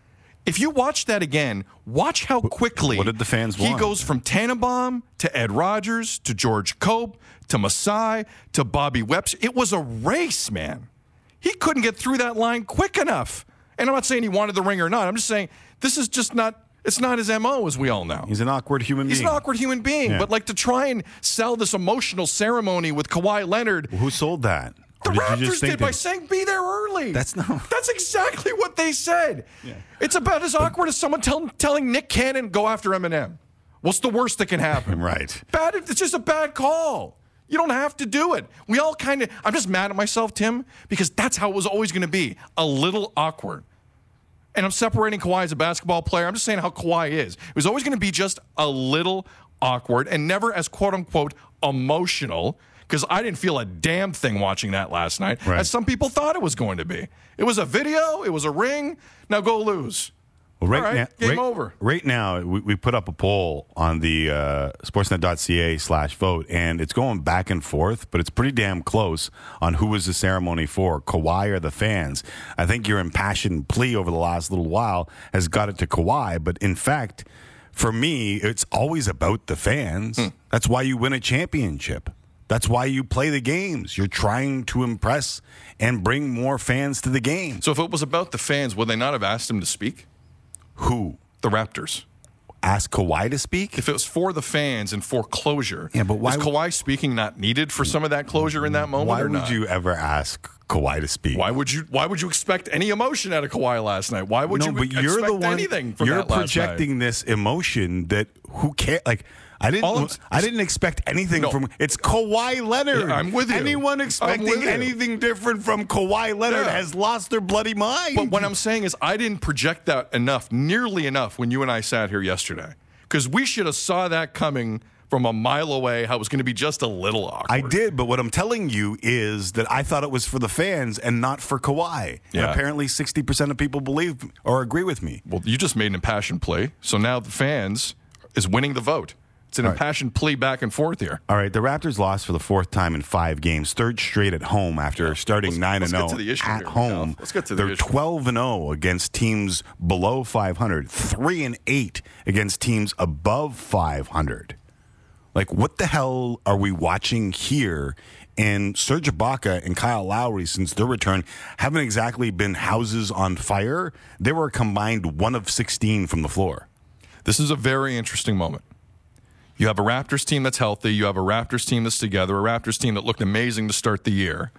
If you watch that again, watch how quickly what did the fans he want? goes from Tannenbaum to Ed Rogers to George Cope to Masai to Bobby Webster. It was a race, man. He couldn't get through that line quick enough. And I'm not saying he wanted the ring or not. I'm just saying this is just not, it's not his M O, as we all know. He's an awkward human He's being. an awkward human being. Yeah. But like to try and sell this emotional ceremony with Kawhi Leonard, Who sold that? the Or did you Raptors just think did by that- saying be there early. That's not- That's exactly what they said. It's about as awkward as someone tell, telling Nick Cannon go after Eminem. What's the worst that can happen? Right. Bad. It's just a bad call. You don't have to do it. We all kind of. I'm just mad at myself, Tim, because that's how it was always going to be. A little awkward. And I'm separating Kawhi as a basketball player. I'm just saying how Kawhi is. It was always going to be just a little awkward and never as quote unquote emotional, because I didn't feel a damn thing watching that last night, Right. as some people thought it was going to be. It was a video, it was a ring. Now go lose. Well, right All right, now, game right, over. Right now, we, we put up a poll on the uh, sportsnet.ca slash vote, and it's going back and forth, but it's pretty damn close on who was the ceremony for, Kawhi or the fans. I think your impassioned plea over the last little while has got it to Kawhi, but in fact, for me, it's always about the fans. Hmm. That's why you win a championship. That's why you play the games. You're trying to impress and bring more fans to the game. So if it was about the fans, would they not have asked him to speak? Who? The Raptors. Ask Kawhi to speak? If it was for the fans and for closure, Yeah, but why was Kawhi speaking not needed for some of that closure in that moment? Why or would not? you ever ask Kawhi to speak? Why would you? Why would you expect any emotion out of Kawhi last night? Why would no, you but expect you're the one. anything from You're that last projecting night? this emotion that who cares? Like I didn't. All I'm- I didn't expect anything No. from. It's Kawhi Leonard. Yeah, I'm with you. Anyone I'm expecting with you. anything different from Kawhi Leonard Yeah. has lost their bloody mind. But what I'm saying is, I didn't project that enough, nearly enough, when you and I sat here yesterday, because we should have saw that coming from a mile away. How it was going to be just a little awkward. I did, but what I'm telling you is that I thought it was for the fans and not for Kawhi. And Yeah. apparently sixty percent of people believe or agree with me. Well, you just made an impassioned plea, so now the fans is winning the vote. It's an All right. impassioned plea back and forth here. All right, the Raptors lost for the fourth time in five games, third straight at home after starting Let's- nine let's and get zero to the issue at here, home. Ralph. Let's get to the They're issue. twelve and zero against teams below five hundred, three and eight against teams above five hundred. Like, what the hell are we watching here? And Serge Ibaka and Kyle Lowry, since their return, haven't exactly been houses on fire. They were a combined one of sixteen from the floor. This is a very interesting moment. You have a Raptors team that's healthy. You have a Raptors team that's together, a Raptors team that looked amazing to start the year.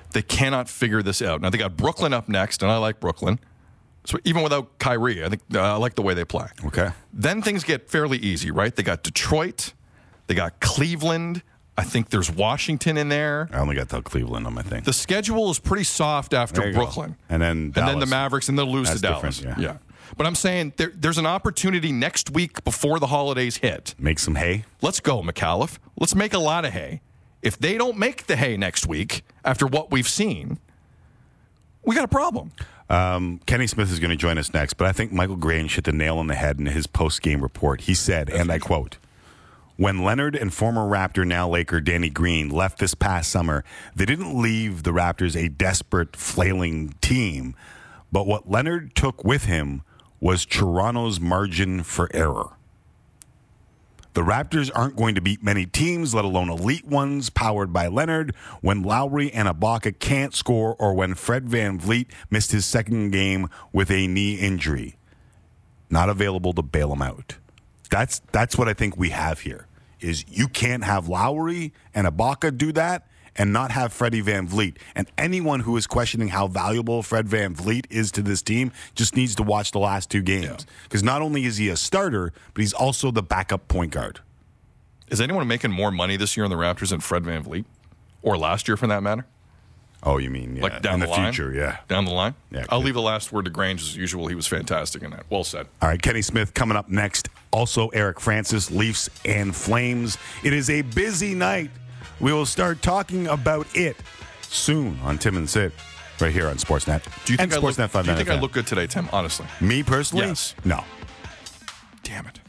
They cannot figure this out. Now, they got Brooklyn up next, and I like Brooklyn. So even without Kyrie, I think uh, I like the way they play. Okay. Then things get fairly easy, right? They got Detroit. They got Cleveland. I think there's Washington in there. I only got till Cleveland on my thing. The schedule is pretty soft after There you Brooklyn. go. And then And Dallas. then the Mavericks, and they'll lose That's to Dallas. different, yeah. But I'm saying there, there's an opportunity next week before the holidays hit. Make some hay. Let's go, McAuliffe. Let's make a lot of hay. If they don't make the hay next week, after what we've seen, we got a problem. Um, Kenny Smith is going to join us next, but I think Michael Grange hit the nail on the head in his post-game report. He said, and I quote, "When Leonard and former Raptor, now Laker, Danny Green left this past summer, they didn't leave the Raptors a desperate, flailing team, but what Leonard took with him was Toronto's margin for error. The Raptors aren't going to beat many teams, let alone elite ones, powered by Leonard, when Lowry and Ibaka can't score or when Fred VanVleet missed his second game with a knee injury. Not available to bail him out." That's that's what I think we have here, is you can't have Lowry and Ibaka do that and not have Freddie VanVleet. And anyone who is questioning how valuable Fred VanVleet is to this team just needs to watch the last two games. Because not only is he a starter, but he's also the backup point guard. Is anyone making more money this year in the Raptors than Fred VanVleet? Or last year, for that matter? Oh, you mean, yeah. Like down in the, the, line? future, yeah. Down the line? Yeah, I'll could- leave the last word to Grange as usual. He was fantastic in that. Well said. All right, Kenny Smith coming up next. Also, Eric Francis, Leafs and Flames. It is a busy night. We will start talking about it soon on Tim and Sid, right here on Sportsnet. Do you think, and I look, Sportsnet five do you think I F M. look good today, Tim? Honestly. Me personally? Yes. No. Damn it.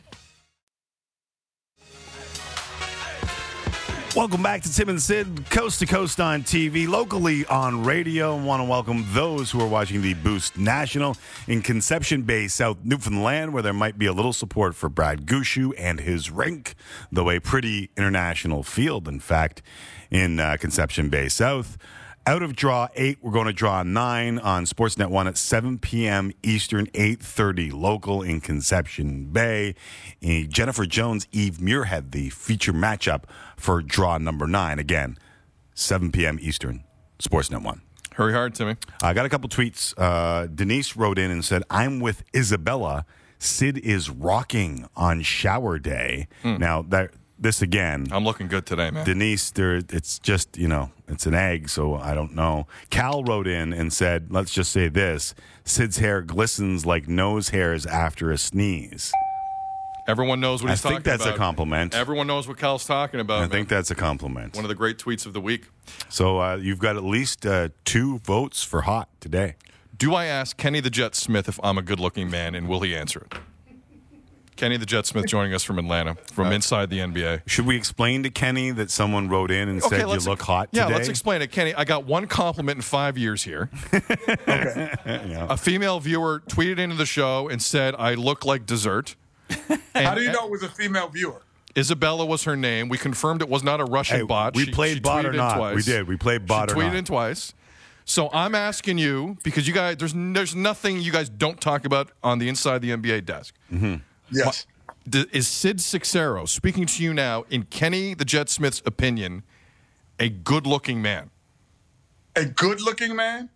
Welcome back to Tim and Sid, coast to coast on T V, locally on radio. I want to welcome those who are watching the Boost National in Conception Bay, South Newfoundland, where there might be a little support for Brad Gushu and his rink, though a pretty international field, in fact, in uh, Conception Bay South. Out of draw eight, we're going to draw nine on Sportsnet one at seven p.m. Eastern, eight thirty local in Conception Bay. Uh, Jennifer Jones, Eve Muirhead, the feature matchup for draw number nine. Again, seven p.m. Eastern, Sportsnet one. Hurry hard, Timmy. I got a couple tweets. Uh, Denise wrote in and said, "I'm with Isabella. Sid is rocking on shower day." Mm. Now, that this again... I'm looking good today, man. Denise, there, it's just, you know, it's an egg, so I don't know. Cal wrote in and said, let's just say this, Sid's hair glistens like nose hairs after a sneeze. Everyone knows what I he's talking think that's about. a compliment. Everyone knows what Cal's talking about. I man. think that's a compliment. One of the great tweets of the week. So uh, you've got at least uh, two votes for hot today. Do I ask Kenny the Jet Smith if I'm a good-looking man, and will he answer it? Kenny the Jet Smith joining us from Atlanta, from inside the N B A. Should we explain to Kenny that someone wrote in and said you let's- look hot yeah, today? let's explain it. Kenny, I got one compliment in five years here. Yeah. A female viewer tweeted into the show and said, I look like dessert. And How do you know it was a female viewer? Isabella was her name. We confirmed it was not a Russian Hey, bot. we She- played she bot or tweeted in not. twice. We did. We played bot she or tweeted not. in twice. So I'm asking you, because you guys, there's there's nothing you guys don't talk about on the inside the N B A desk. Yes. D- Is Sid Sixero, speaking to you now, in Kenny the Jet Smith's opinion, a good-looking man? A good-looking man?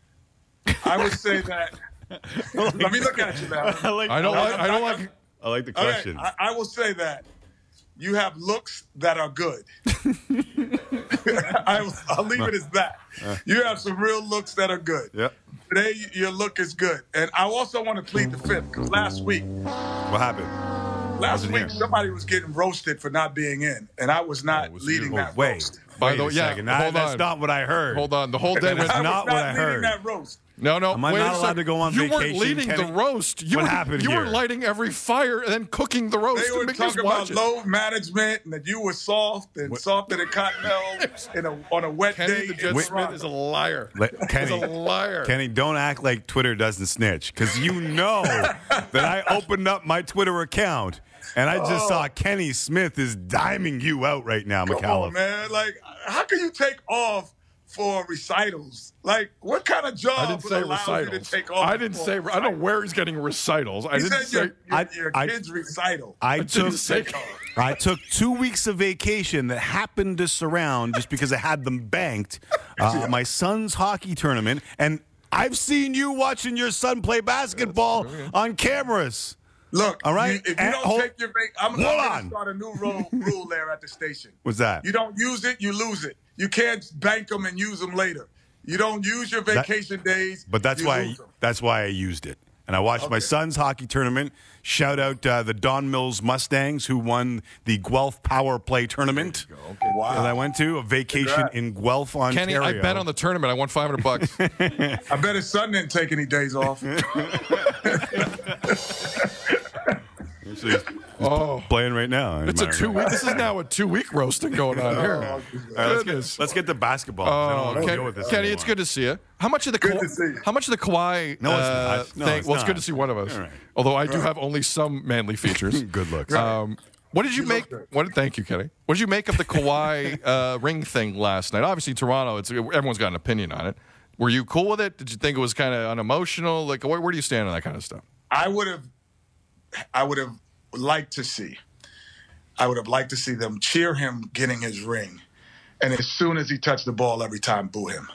I would say that. Let me look at you now. I like, I don't like. I don't like. I like the Okay, question. I, I will say that you have looks that are good. I, will- I'll leave it as that. You have some real looks that are good. Yep. Today, your look is good. And I also want to plead the fifth, because last week, What happened? last Wasn't week, here. somebody was getting roasted for not being in, and I was not Oh, was leading you? that Wait. roast. By Wait the a way, yeah, second. hold That's on. not what I heard. Hold on. The whole day was That's I not was what I leading heard. that roast. No, no. Am I wait not a allowed second. to go on you vacation, weren't leading Kenny? the roast. You What were, happened You here? were lighting every fire and then cooking the roast. They and were making us talking watch about it. load management and that you were soft and softer than Cottonelle in a, on a wet Kenny day. the Jet in Smith Toronto. is a liar. Let- Kenny, He's a liar. Kenny, don't act like Twitter doesn't snitch, because you know that I opened up my Twitter account and I just saw Kenny Smith is diming you out right now, Come McAuliffe. on, man. Like, how can you take off for recitals. Like, what kind of job I didn't say allows you to recitals. take off? I didn't say. I don't know where he's getting recitals. I He didn't said say. your, your, I- your I- kid's recital. I took didn't say- I took two weeks of vacation that happened to surround just because I had them banked. Uh, my son's hockey tournament, and I've seen you watching your son play basketball on cameras. Look, All right. you, if you And don't hold- take your vac- I'm, I'm hold going on. to start a new rule, rule there at the station. What's that? You don't use it, you lose it. You can't bank them and use them later. You don't use your That- vacation days. But that's you why lose 'em. that's why I used it. And I watched my Okay. son's hockey tournament. Shout out uh, the Don Mills Mustangs who won the Guelph Power Play tournament Wow. that I went to. A vacation Congrats. in Guelph, Kenny, Ontario. I bet on the tournament. I won five hundred bucks. I bet his son didn't take any days off. Actually, he's Oh, playing right now. it's a two week. This is now a two week roasting going on here. All right, let's, get, let's get to basketball. I don't Oh, want to Ken- deal with this Kenny, anymore. it's good to see you. How much of the Good Ka- to see you. how much of the Kawhi? No, it's uh, not. No, thing- it's well, it's good not. to see one of us. All right. Although I do have only some manly features. Good looks. Um, what did you, You make? look good. What? Thank you, Kenny. What did you make of the Kawhi uh, ring thing last night? Obviously, Toronto. It's everyone's got an opinion on it. Were you cool with it? Did you think it was kind of unemotional? Like, where, where do you stand on that kind of stuff? I would have, I would have liked to see, I would have liked to see them cheer him getting his ring, and as soon as he touched the ball, every time boo him.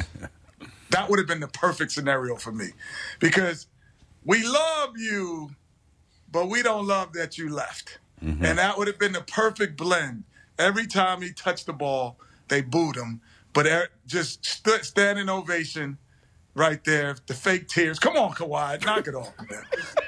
That would have been the perfect scenario for me, because we love you, but we don't love that you left, and that would have been the perfect blend. Every time he touched the ball, they booed him, but er- just stood standing ovation. Right there, the fake tears. Come on, Kawhi, knock it off, man.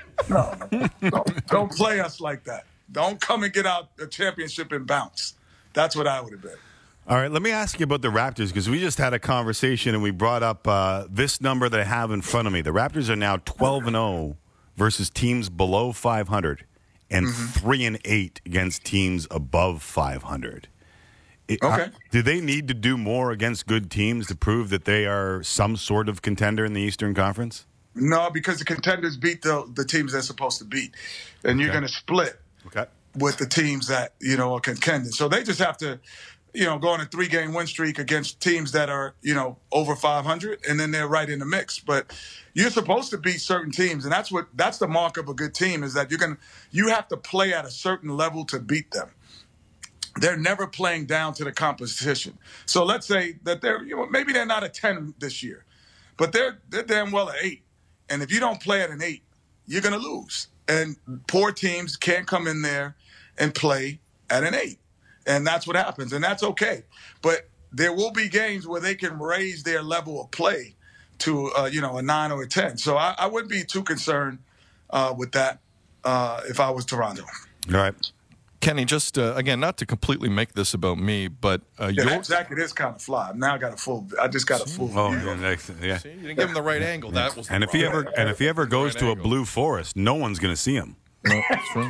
No, don't, don't play us like that. Don't come and get out the championship and bounce. That's what I would have been. All right, let me ask you about the Raptors because we just had a conversation and we brought up uh, this number that I have in front of me. The Raptors are now twelve and oh versus teams below five hundred and three and eight against teams above five hundred. It- Okay. uh, do they need to do more against good teams to prove that they are some sort of contender in the Eastern Conference? No, because the contenders beat the the teams they're supposed to beat, and you're Okay. going to split Okay. with the teams that you know are contending. So they just have to, you know, go on a three game win streak against teams that are you know over five hundred, and then they're right in the mix. But you're supposed to beat certain teams, and that's what that's the mark of a good team is that you can you have to play at a certain level to beat them. They're never playing down to the competition. So let's say that they're, you know, maybe they're not a ten this year, but they're they're damn well at eight. And if you don't play at an eight, you're going to lose. And poor teams can't come in there and play at an eight. And that's what happens. And that's okay. But there will be games where they can raise their level of play to, uh, you know, a nine or a ten. So I, I wouldn't be too concerned uh, with that uh, if I was Toronto. All right. Kenny, just uh, again, not to completely make this about me, but uh, Yeah, your that jacket is kind of fly. Now I got a full. I just got a full. Oh, view. yeah, next- yeah. See, you didn't give him the right angle. That was the And if he problem. ever and if he ever goes to a angle. blue forest, no one's going to see him. No, that's true.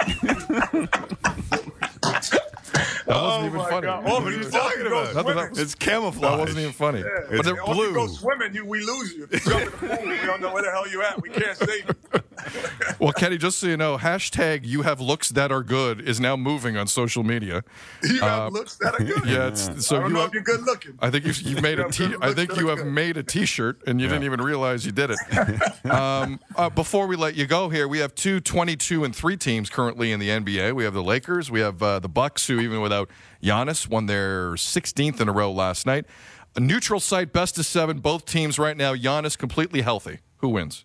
That wasn't even my funny. God. Oh, what are you talking about? Nothing that was- It's camouflage. That wasn't even funny. It's But they're Or if you go blue. swimming, you, we lose you. If you jump in the pool, we don't know where the hell you at. We can't save you. Well, Kenny, just so you know, hashtag you have looks that are good is now moving on social media. You have looks that are good. Yeah, it's, so I don't you know have, if you're good looking. I think you've, you've made You a have t. good I looks think that you are have good. made a T-shirt, and you didn't even realize you did it. um, uh, before we let you go here, we have two twenty-two and three teams currently in the N B A. We have the Lakers, we have uh, the Bucks, who even without Giannis won their sixteenth in a row last night. A neutral site, best of seven. Both teams right now. Giannis completely healthy. Who wins?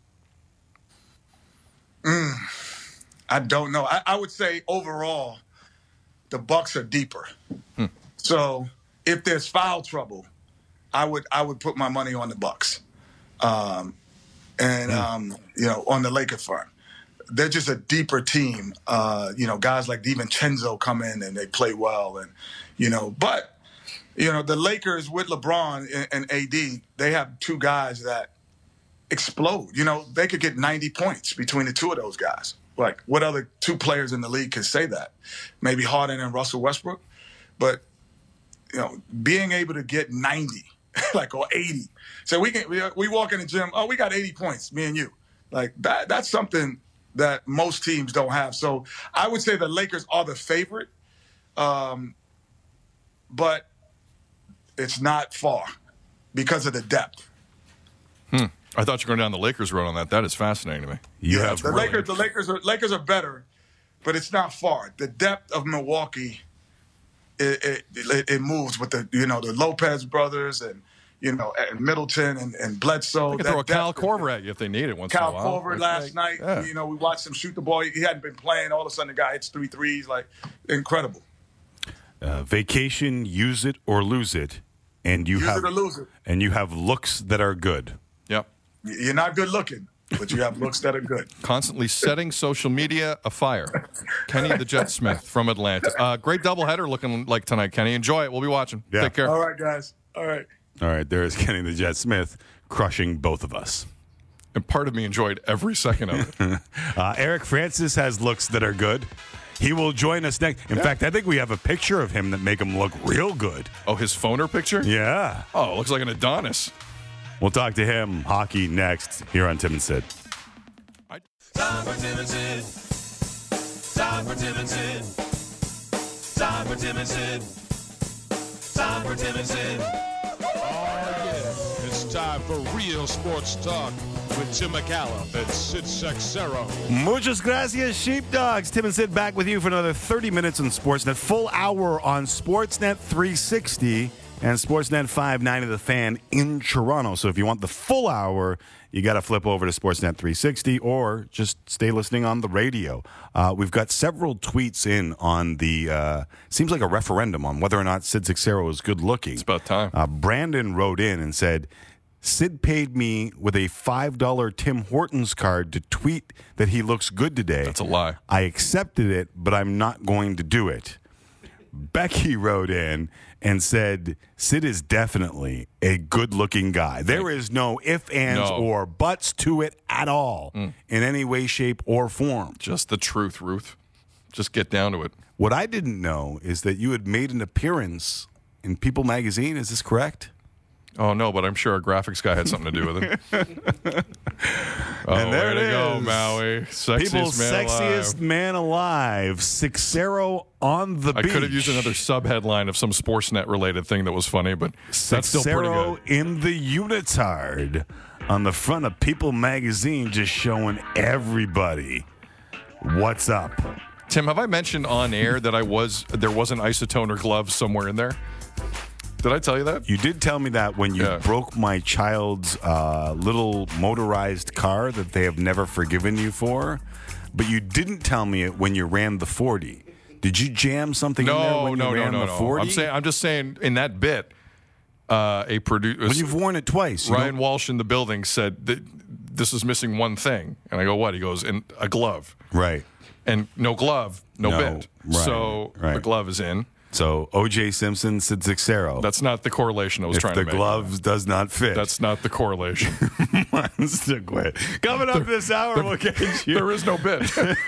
I don't know. I, I would say overall, the Bucks are deeper. So if there's foul trouble, I would I would put my money on the Bucks, um, and um, you know on the Lakers front. They're just a deeper team. Uh, you know, guys like DiVincenzo come in and they play well, and you know, but you know the Lakers with LeBron and, and A D, they have two guys that explode. You know, they could get ninety points between the two of those guys. Like, what other two players in the league could say that? Maybe Harden and Russell Westbrook. But, you know, being able to get ninety, like, or eighty. So we can we, we walk in the gym, oh, we got eighty points, me and you. Like, that that's something that most teams don't have. So I would say the Lakers are the favorite, um, but it's not far. because of the depth. Hmm. I thought you were going down the Lakers road on that. That is fascinating to me. You yeah, have the really- Lakers. The Lakers are Lakers are better, but it's not far. The depth of Milwaukee, it it, it, it moves with the you know the Lopez brothers and you know and Middleton and, and Bledsoe. They can That throw a Kyle depth- Korver at you if they need it once Cal in a while. Korver Like, last like, night. yeah. You know, we watched him shoot the ball. He hadn't been playing. All of a sudden, the guy hits three threes. Like incredible. Uh, vacation, use it or lose it, and you Use have it or lose it. and you have looks that are good. Yep. You're not good looking, but you have looks that are good. Constantly setting social media afire. Kenny the Jet Smith from Atlanta. Uh, great doubleheader looking like tonight, Kenny. Enjoy it. We'll be watching. Yeah. Take care. All right, guys. All right. All right, there is Kenny the Jet Smith crushing both of us. And part of me enjoyed every second of it. Uh, Eric Francis has looks that are good. He will join us next. In fact, I think we have a picture of him that make him look real good. Oh, his phoner picture? Yeah. Oh, looks like an Adonis. We'll talk to him hockey next here on Tim and Sid. Time for Tim and Sid. Time for Tim and Sid. Time for Tim and Sid. Time for Tim and Sid. Oh, yeah. It's time for real sports talk with Tim McCallum and Sid Sexero. Muchas gracias, Sheepdogs. Tim and Sid back with you for another thirty minutes on Sportsnet. Full hour on Sportsnet three sixty and Sportsnet five ninety The Fan in Toronto. So if you want the full hour, you got to flip over to Sportsnet three sixty or just stay listening on the radio. Uh, we've got several tweets in on the, uh, seems like a referendum on whether or not Sid Sexero is good looking. It's about time. Uh, Brandon wrote in and said, Sid paid me with a five dollar Tim Hortons card to tweet that he looks good today. That's a lie. I accepted it, but I'm not going to do it. Becky wrote in and said, Sid is definitely a good-looking guy. There is no ifs, ands, No. or buts to it at all in any way, shape, or form. Just the truth, Ruth. Just get down to it. What I didn't know is that you had made an appearance in People magazine. Is this correct? Oh, no, but I'm sure our graphics guy had something to do with it. Oh, And there way it to go, is. Maui. Sexiest People's man sexiest alive. man alive, Sexero on the I beach. could have used another sub-headline of some Sportsnet-related thing that was funny, but that's still pretty Sexero good. in the unitard on the front of People magazine, just showing everybody what's up. Tim, have I mentioned on air that I was there was an isotoner glove somewhere in there? Did I tell you that? You did tell me that when you Yeah. broke my child's uh, little motorized car that they have never forgiven you for, but you didn't tell me it when you ran the forty. Did you jam something in there No, when no, you no, ran no, the no. forty? I'm saying I'm just saying in that bit, uh, a producer Well, you've worn it twice. You Ryan don't- Walsh in the building said that this is missing one thing, and I go, "What?" He goes, "In a glove." Right. And no glove, no, No, bit. right, so right. the glove is in. So O J Simpson, Sid Sexero. That's not the correlation I was if trying the to make. gloves does not fit. That's not the correlation. Monster quit. Coming up this hour, we'll get you. There is no bit.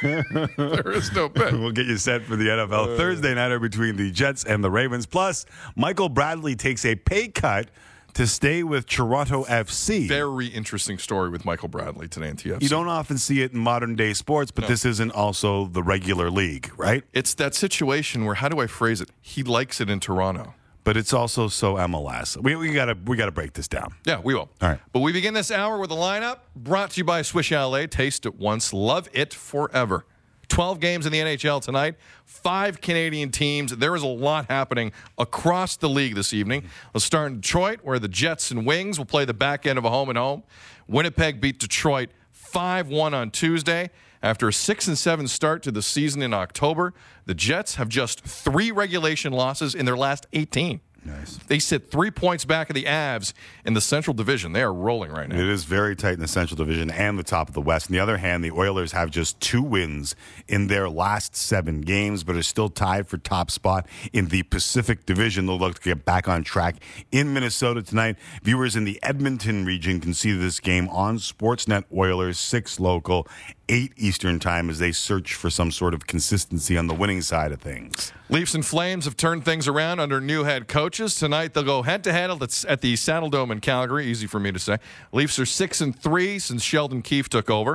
There is no bit. We'll get you set for the N F L Thursday nighter between the Jets and the Ravens. Plus, Michael Bradley takes a pay cut to stay with Toronto F C. Very interesting story with Michael Bradley today in T F C. You don't often see it in modern day sports, but this isn't also the regular league, right? It's that situation where, how do I phrase it? He likes it in Toronto. But it's also so M L S. We, we gotta we gotta break this down. Yeah, we will. All right. But we begin this hour with a lineup brought to you by Swiss Chalet. Taste it once, love it forever. twelve games in the N H L tonight, five Canadian teams. There is a lot happening across the league this evening. Let's start in Detroit, where the Jets and Wings will play the back end of a home and home. Winnipeg beat Detroit five one on Tuesday. After a six and seven start to the season in October, the Jets have just three regulation losses in their last eighteen. Nice. They sit three points back of the Avs in the Central Division. They are rolling right now. It is very tight in the Central Division and the top of the West. On the other hand, the Oilers have just two wins in their last seven games, but are still tied for top spot in the Pacific Division. They'll look to get back on track in Minnesota tonight. Viewers in the Edmonton region can see this game on Sportsnet Oilers, six local, eight Eastern time, as they search for some sort of consistency on the winning side of things. Leafs and Flames have turned things around under new head coaches. Tonight they'll go head-to-head at the Saddle Dome in Calgary. Easy for me to say. Leafs are six and three since Sheldon Keefe took over,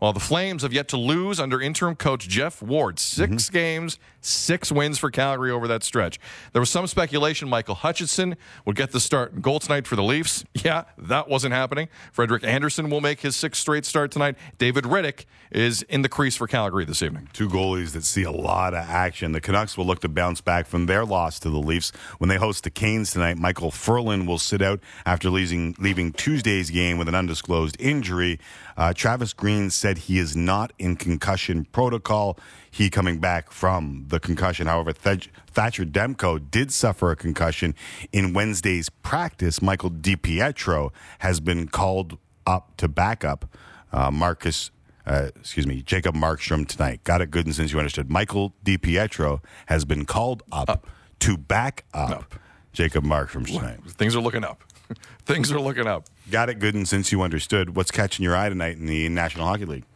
While the Flames have yet to lose under interim coach Jeff Ward. Six mm-hmm. games, six wins for Calgary over that stretch. There was some speculation Michael Hutchinson would get the start in goal tonight for the Leafs. Yeah, that wasn't happening. Frederik Andersen will make his sixth straight start tonight. David Riddick is in the crease for Calgary this evening. Two goalies that see a lot of action. The Canucks will look to bounce back from their loss to the Leafs when they host the Canes tonight. Michael Ferland will sit out after leaving, leaving Tuesday's game with an undisclosed injury. Uh, Travis Green said he is not in concussion protocol. He coming back from the concussion. However, Th- Thatcher Demko did suffer a concussion in Wednesday's practice. Michael DiPietro has been called up to back up uh, Marcus, uh, excuse me, Jacob Markstrom tonight. Got it good and since you understood. Michael DiPietro has been called up, up. to back up, up. Jacob Markstrom tonight. Things are looking up. Things are looking up. Got it good and since you understood. What's catching your eye tonight in the National Hockey League?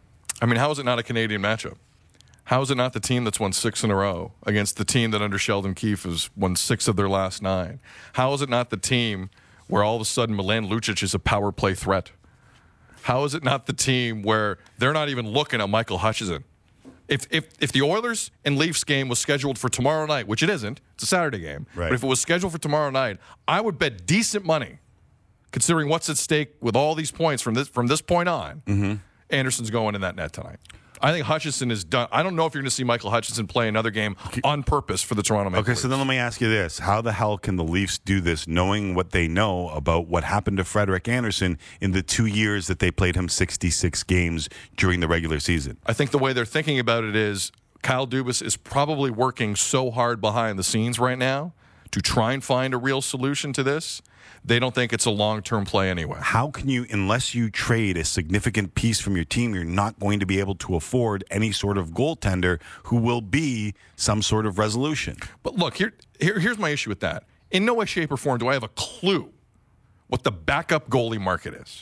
I mean, how is it not a Canadian matchup? How is it not the team that's won six in a row against the team that under Sheldon Keefe has won six of their last nine? How is it not the team where all of a sudden Milan Lucic is a power play threat? How is it not the team where they're not even looking at Michael Hutchinson? If if if the Oilers and Leafs game was scheduled for tomorrow night, which it isn't, it's a Saturday game, right. But if it was scheduled for tomorrow night, I would bet decent money, considering what's at stake with all these points from this from this point on, mm-hmm. Anderson's going in that net tonight. I think Hutchinson is done. I don't know if you're going to see Michael Hutchinson play another game on purpose for the Toronto Maple Okay, Leafs. so then let me ask you this. How the hell can the Leafs do this knowing what they know about what happened to Frederik Andersen in the two years that they played him sixty-six games during the regular season? I think the way they're thinking about it is Kyle Dubas is probably working so hard behind the scenes right now to try and find a real solution to this. They don't think it's a long-term play anyway. How can you, unless you trade a significant piece from your team, you're not going to be able to afford any sort of goaltender who will be some sort of resolution. But look, here, here, here's my issue with that. In no way, shape, or form do I have a clue what the backup goalie market is.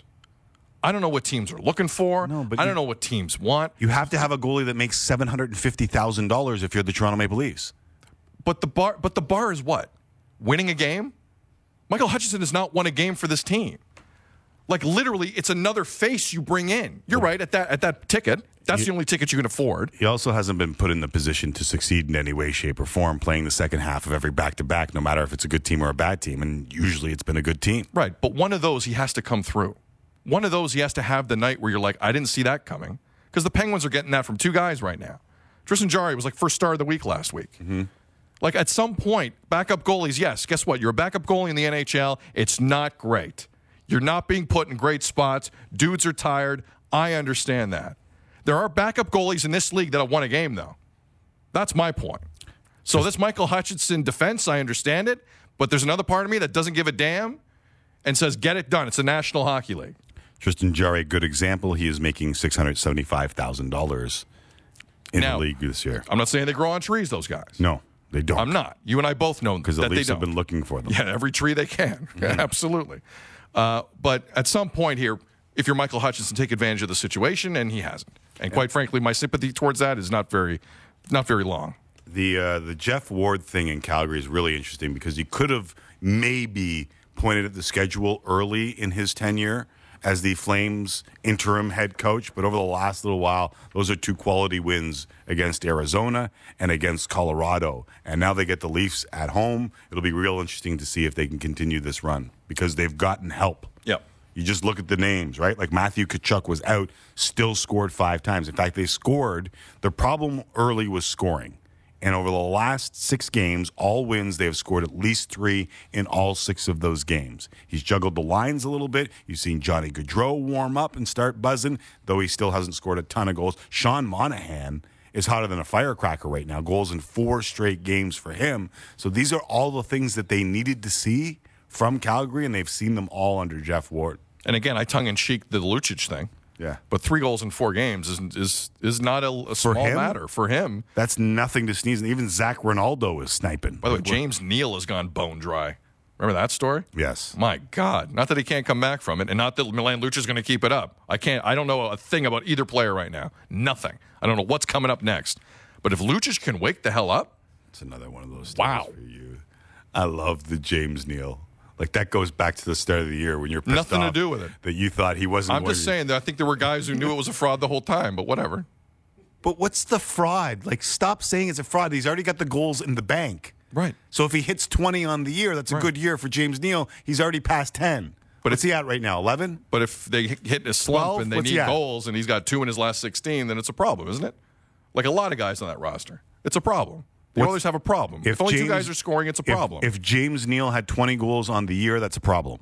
I don't know what teams are looking for. No, but I you, don't know what teams want. You have to have a goalie that makes seven hundred fifty thousand dollars if you're the Toronto Maple Leafs. But the bar, but the bar is what? Winning a game? Michael Hutchinson has not won a game for this team. Like, literally, it's another face you bring in. You're right, at that at that ticket. That's he, the only ticket you can afford. He also hasn't been put in the position to succeed in any way, shape, or form, playing the second half of every back-to-back, no matter if it's a good team or a bad team. And usually it's been a good team. Right, but one of those he has to come through. One of those he has to have the night where you're like, I didn't see that coming. Because the Penguins are getting that from two guys right now. Tristan Jarry was like first star of the week last week. Mm-hmm. Like, at some point, backup goalies, yes, guess what? You're a backup goalie in the N H L. It's not great. You're not being put in great spots. Dudes are tired. I understand that. There are backup goalies in this league that have won a game, though. That's my point. So this Michael Hutchinson defense, I understand it, but there's another part of me that doesn't give a damn and says, get it done. It's a National Hockey League. Tristan Jarry, good example. He is making six hundred seventy-five thousand dollars in now, the league this year. I'm not saying they grow on trees, those guys. No. They don't. I'm not. You and I both know because the Leafs have been looking for them. Yeah, every tree they can. Mm-hmm. Absolutely. Uh, but at some point here, if you're Michael Hutchinson, take advantage of the situation, and he hasn't. And quite frankly, my sympathy towards that is not very, not very long. The uh, the Jeff Ward thing in Calgary is really interesting because he could have maybe pointed at the schedule early in his tenure as the Flames interim head coach, but over the last little while, those are two quality wins against Arizona and against Colorado. And now they get the Leafs at home. It'll be real interesting to see if they can continue this run because they've gotten help. Yep. You just look at the names, right? Like Matthew Tkachuk was out, still scored five times. In fact, they scored. Their problem early was scoring. And over the last six games, all wins, they have scored at least three in all six of those games. He's juggled the lines a little bit. You've seen Johnny Gaudreau warm up and start buzzing, though he still hasn't scored a ton of goals. Sean Monahan is hotter than a firecracker right now. Goals in four straight games for him. So these are all the things that they needed to see from Calgary, and they've seen them all under Jeff Ward. And again, I tongue-in-cheek the Lucic thing. Yeah. But three goals in four games is is is not a, a small him, matter for him. That's nothing to sneeze. Even Zach Ronaldo is sniping. By the way, James Neal has gone bone dry. Remember that story? Yes. My God. Not that he can't come back from it, and not that Milan Lucic is going to keep it up. I can't. I don't know a thing about either player right now. Nothing. I don't know what's coming up next. But if Lucic can wake the hell up, it's another one of those stories wow. for you. I love the James Neal. Like, that goes back to the start of the year when you're pissed Nothing to off do with it. that you thought he wasn't I'm going just to- saying that I think there were guys who knew it was a fraud the whole time, but whatever. But what's the fraud? Like, stop saying it's a fraud. He's already got the goals in the bank. Right. So if he hits twenty on the year, that's a Right. good year for James Neal. He's already past ten. But What's he at right now, eleven? But if they hit a slump twelve? and they What's he need at? goals and he's got two in his last sixteen, then it's a problem, isn't it? Like a lot of guys on that roster. It's a problem. The What's- Oilers have a problem. If, only two guys are scoring, it's a problem. If, if James Neal had twenty goals on the year, that's a problem.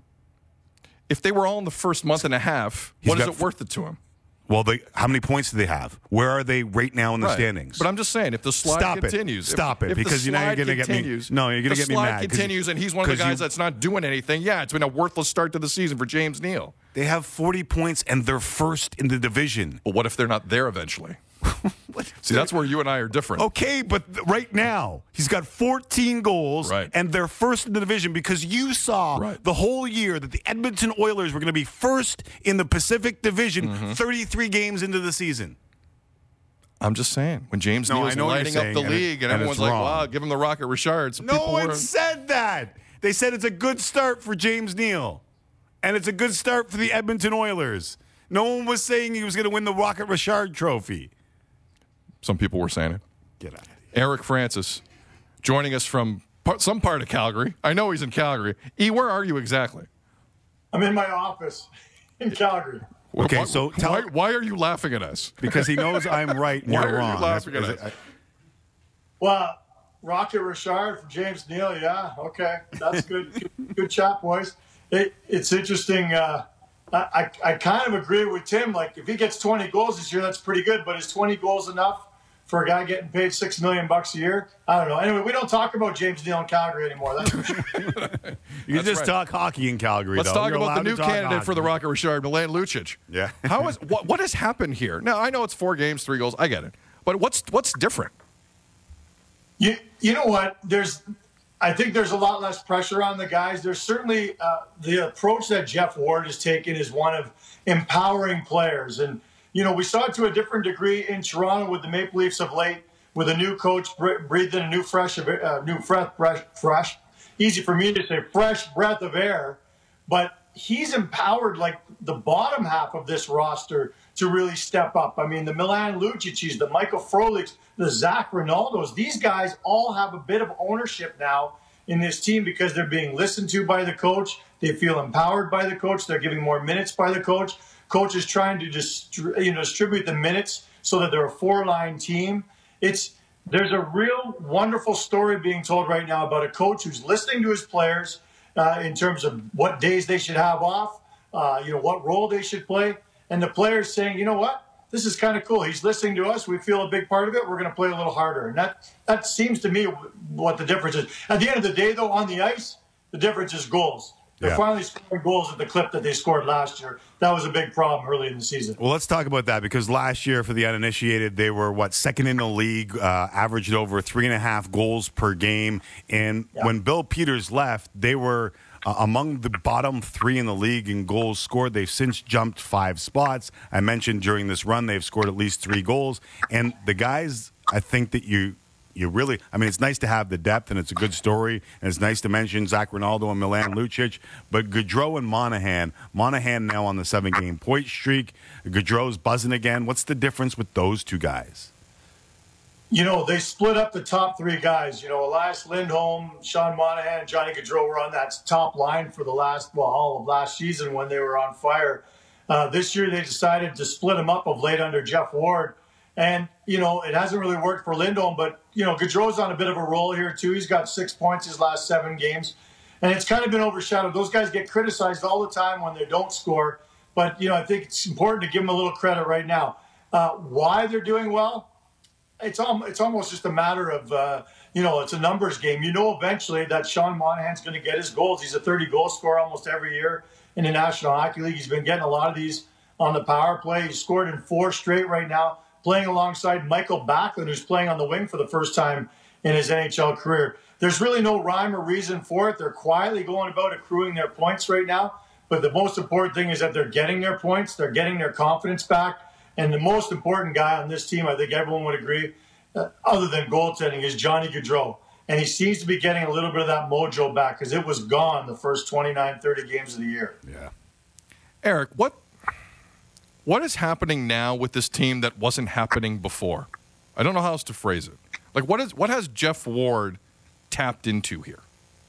If they were all in the first month and a half, He's what is got it f- worth it to him? Well, they, how many points do they have? Where are they right now in the Right. standings? But I'm just saying, if the slide Stop it. continues, if- Stop it, if the because you know you're slide gonna get me- continues- no, you're gonna the get me slide mad, 'cause- continues, and he's one of the 'cause guys you- that's not doing anything. Yeah, it's been a worthless start to the season for James Neal. They have forty points, and they're first in the division. But what if they're not there eventually? See, that's where you and I are different. Okay, but th- right now, he's got fourteen goals, Right. and they're first in the division because you saw Right. the whole year that the Edmonton Oilers were going to be first in the Pacific Division Mm-hmm. thirty-three games into the season. I'm just saying, when James No, Neal's I know what lighting you're up saying, the and it- league, and, and everyone's it's like, wrong. wow, give him the Rocket Richard. Some No people one were, said that. They said it's a good start for James Neal, and it's a good start for the Edmonton Oilers. No one was saying he was going to win the Rocket Richard Trophy. some people were saying it. Get out of here. Eric Francis joining us from part, some part of Calgary. I know he's in Calgary. E, where are you exactly? I'm in my office in Calgary. Okay, Why- so tell- why, why are you laughing at us? Because he knows I'm right and Why you're are you wrong. laughing That's- at is us? it- Well, Rocket Richard from James Neal, yeah, okay, that's good. good, good chat, boys. It, it's interesting. Uh, I, I I kind of agree with Tim. Like, if he gets twenty goals this year, that's pretty good. But is twenty goals enough for a guy getting paid six million bucks a year? I don't know. Anyway, we don't talk about James Neal in Calgary anymore. That's for sure. You That's just right. talk hockey in Calgary. Let's though. talk You're about the allowed to new talk candidate for the hockey. Rocket Richard, Milan Lucic. Yeah. How is what what has happened here? Now I know it's four games, three goals. I get it, but what's what's different? You you know what? There's, I think there's a lot less pressure on the guys. There's certainly uh, the approach that Jeff Ward has taken is one of empowering players, and you know we saw it to a different degree in Toronto with the Maple Leafs of late, with a new coach br- breathing a new fresh, uh, new fresh, fresh, fresh, easy for me to say, fresh breath of air, but he's empowered like the bottom half of this roster to really step up. I mean, the Milan Lucic's, the Michael Frolic's, the Zach Ronaldos, these guys all have a bit of ownership now in this team because they're being listened to by the coach. They feel empowered by the coach. They're giving more minutes by the coach. Coach is trying to distri- you know, distribute the minutes so that they're a four-line team. It's there's a real wonderful story being told right now about a coach who's listening to his players uh, in terms of what days they should have off, uh, you know, what role they should play, and the players saying, you know what, this is kind of cool. He's listening to us. We feel a big part of it. We're going to play a little harder, and that that seems to me what the difference is. At the end of the day, though, on the ice, the difference is goals. They're Yeah. finally scoring goals at the clip that they scored last year. That was a big problem early in the season. Well, let's talk about that because last year, for the uninitiated, they were, what, second in the league, uh, averaged over three and a half goals per game. And Yeah. when Bill Peters left, they were uh, among the bottom three in the league in goals scored. They've since jumped five spots. I mentioned during this run, they've scored at least three goals. And the guys, I think that you. You really, I mean, it's nice to have the depth, and it's a good story, and it's nice to mention Zach Ronaldo and Milan Lucic, but Gaudreau and Monahan, Monahan now on the seven-game point streak, Gaudreau's buzzing again. What's the difference with those two guys? You know, they split up the top three guys. You know, Elias Lindholm, Sean Monahan, and Johnny Gaudreau were on that top line for the last, well, all of last season when they were on fire. Uh, this year they decided to split them up of late under Jeff Ward. And, you know, it hasn't really worked for Lindholm, but, you know, Gaudreau's on a bit of a roll here, too. He's got six points his last seven games. And it's kind of been overshadowed. Those guys get criticized all the time when they don't score. But, you know, I think it's important to give them a little credit right now. Uh, why they're doing well? It's, al- it's almost just a matter of, uh, you know, it's a numbers game. You know eventually that Sean Monahan's going to get his goals. He's a thirty-goal scorer almost every year in the National Hockey League. He's been getting a lot of these on the power play. He's scored in four straight right now, playing alongside Michael Backlund, who's playing on the wing for the first time in his N H L career. There's really no rhyme or reason for it. They're quietly going about accruing their points right now. But the most important thing is that they're getting their points. They're getting their confidence back. And the most important guy on this team, I think everyone would agree, uh, other than goaltending, is Johnny Gaudreau. and he seems to be getting a little bit of that mojo back because it was gone the first twenty-nine, thirty games of the year. Yeah. Eric, what what is happening now with this team that wasn't happening before? I don't know how else to phrase it. Like, what is what has Jeff Ward tapped into here?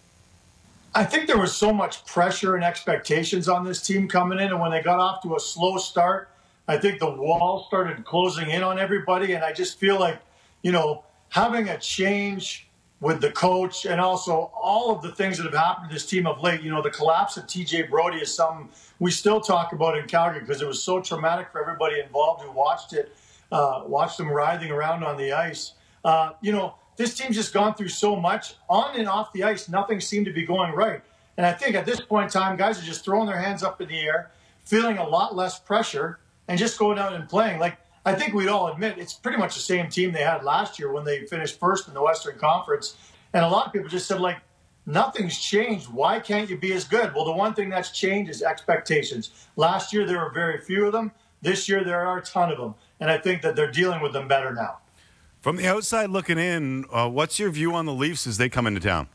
I think there was so much pressure and expectations on this team coming in, and when they got off to a slow start, I think the wall started closing in on everybody, and I just feel like, you know, having a change with the coach and also all of the things that have happened to this team of late, you know, the collapse of T J Brodie is something we still talk about in Calgary because it was so traumatic for everybody involved who watched it, uh, watched them writhing around on the ice. Uh, you know, this team's just gone through so much. On and off the ice, nothing seemed to be going right. And I think at this point in time, guys are just throwing their hands up in the air, feeling a lot less pressure, and just going out and playing. Like, I think we'd all admit it's pretty much the same team they had last year when they finished first in the Western Conference. And a lot of people just said, like, nothing's changed. Why can't you be as good? Well, the one thing that's changed is expectations. Last year, there were very few of them. This year, there are a ton of them. And I think that they're dealing with them better now. From the outside looking in, uh, what's your view on the Leafs as they come into town?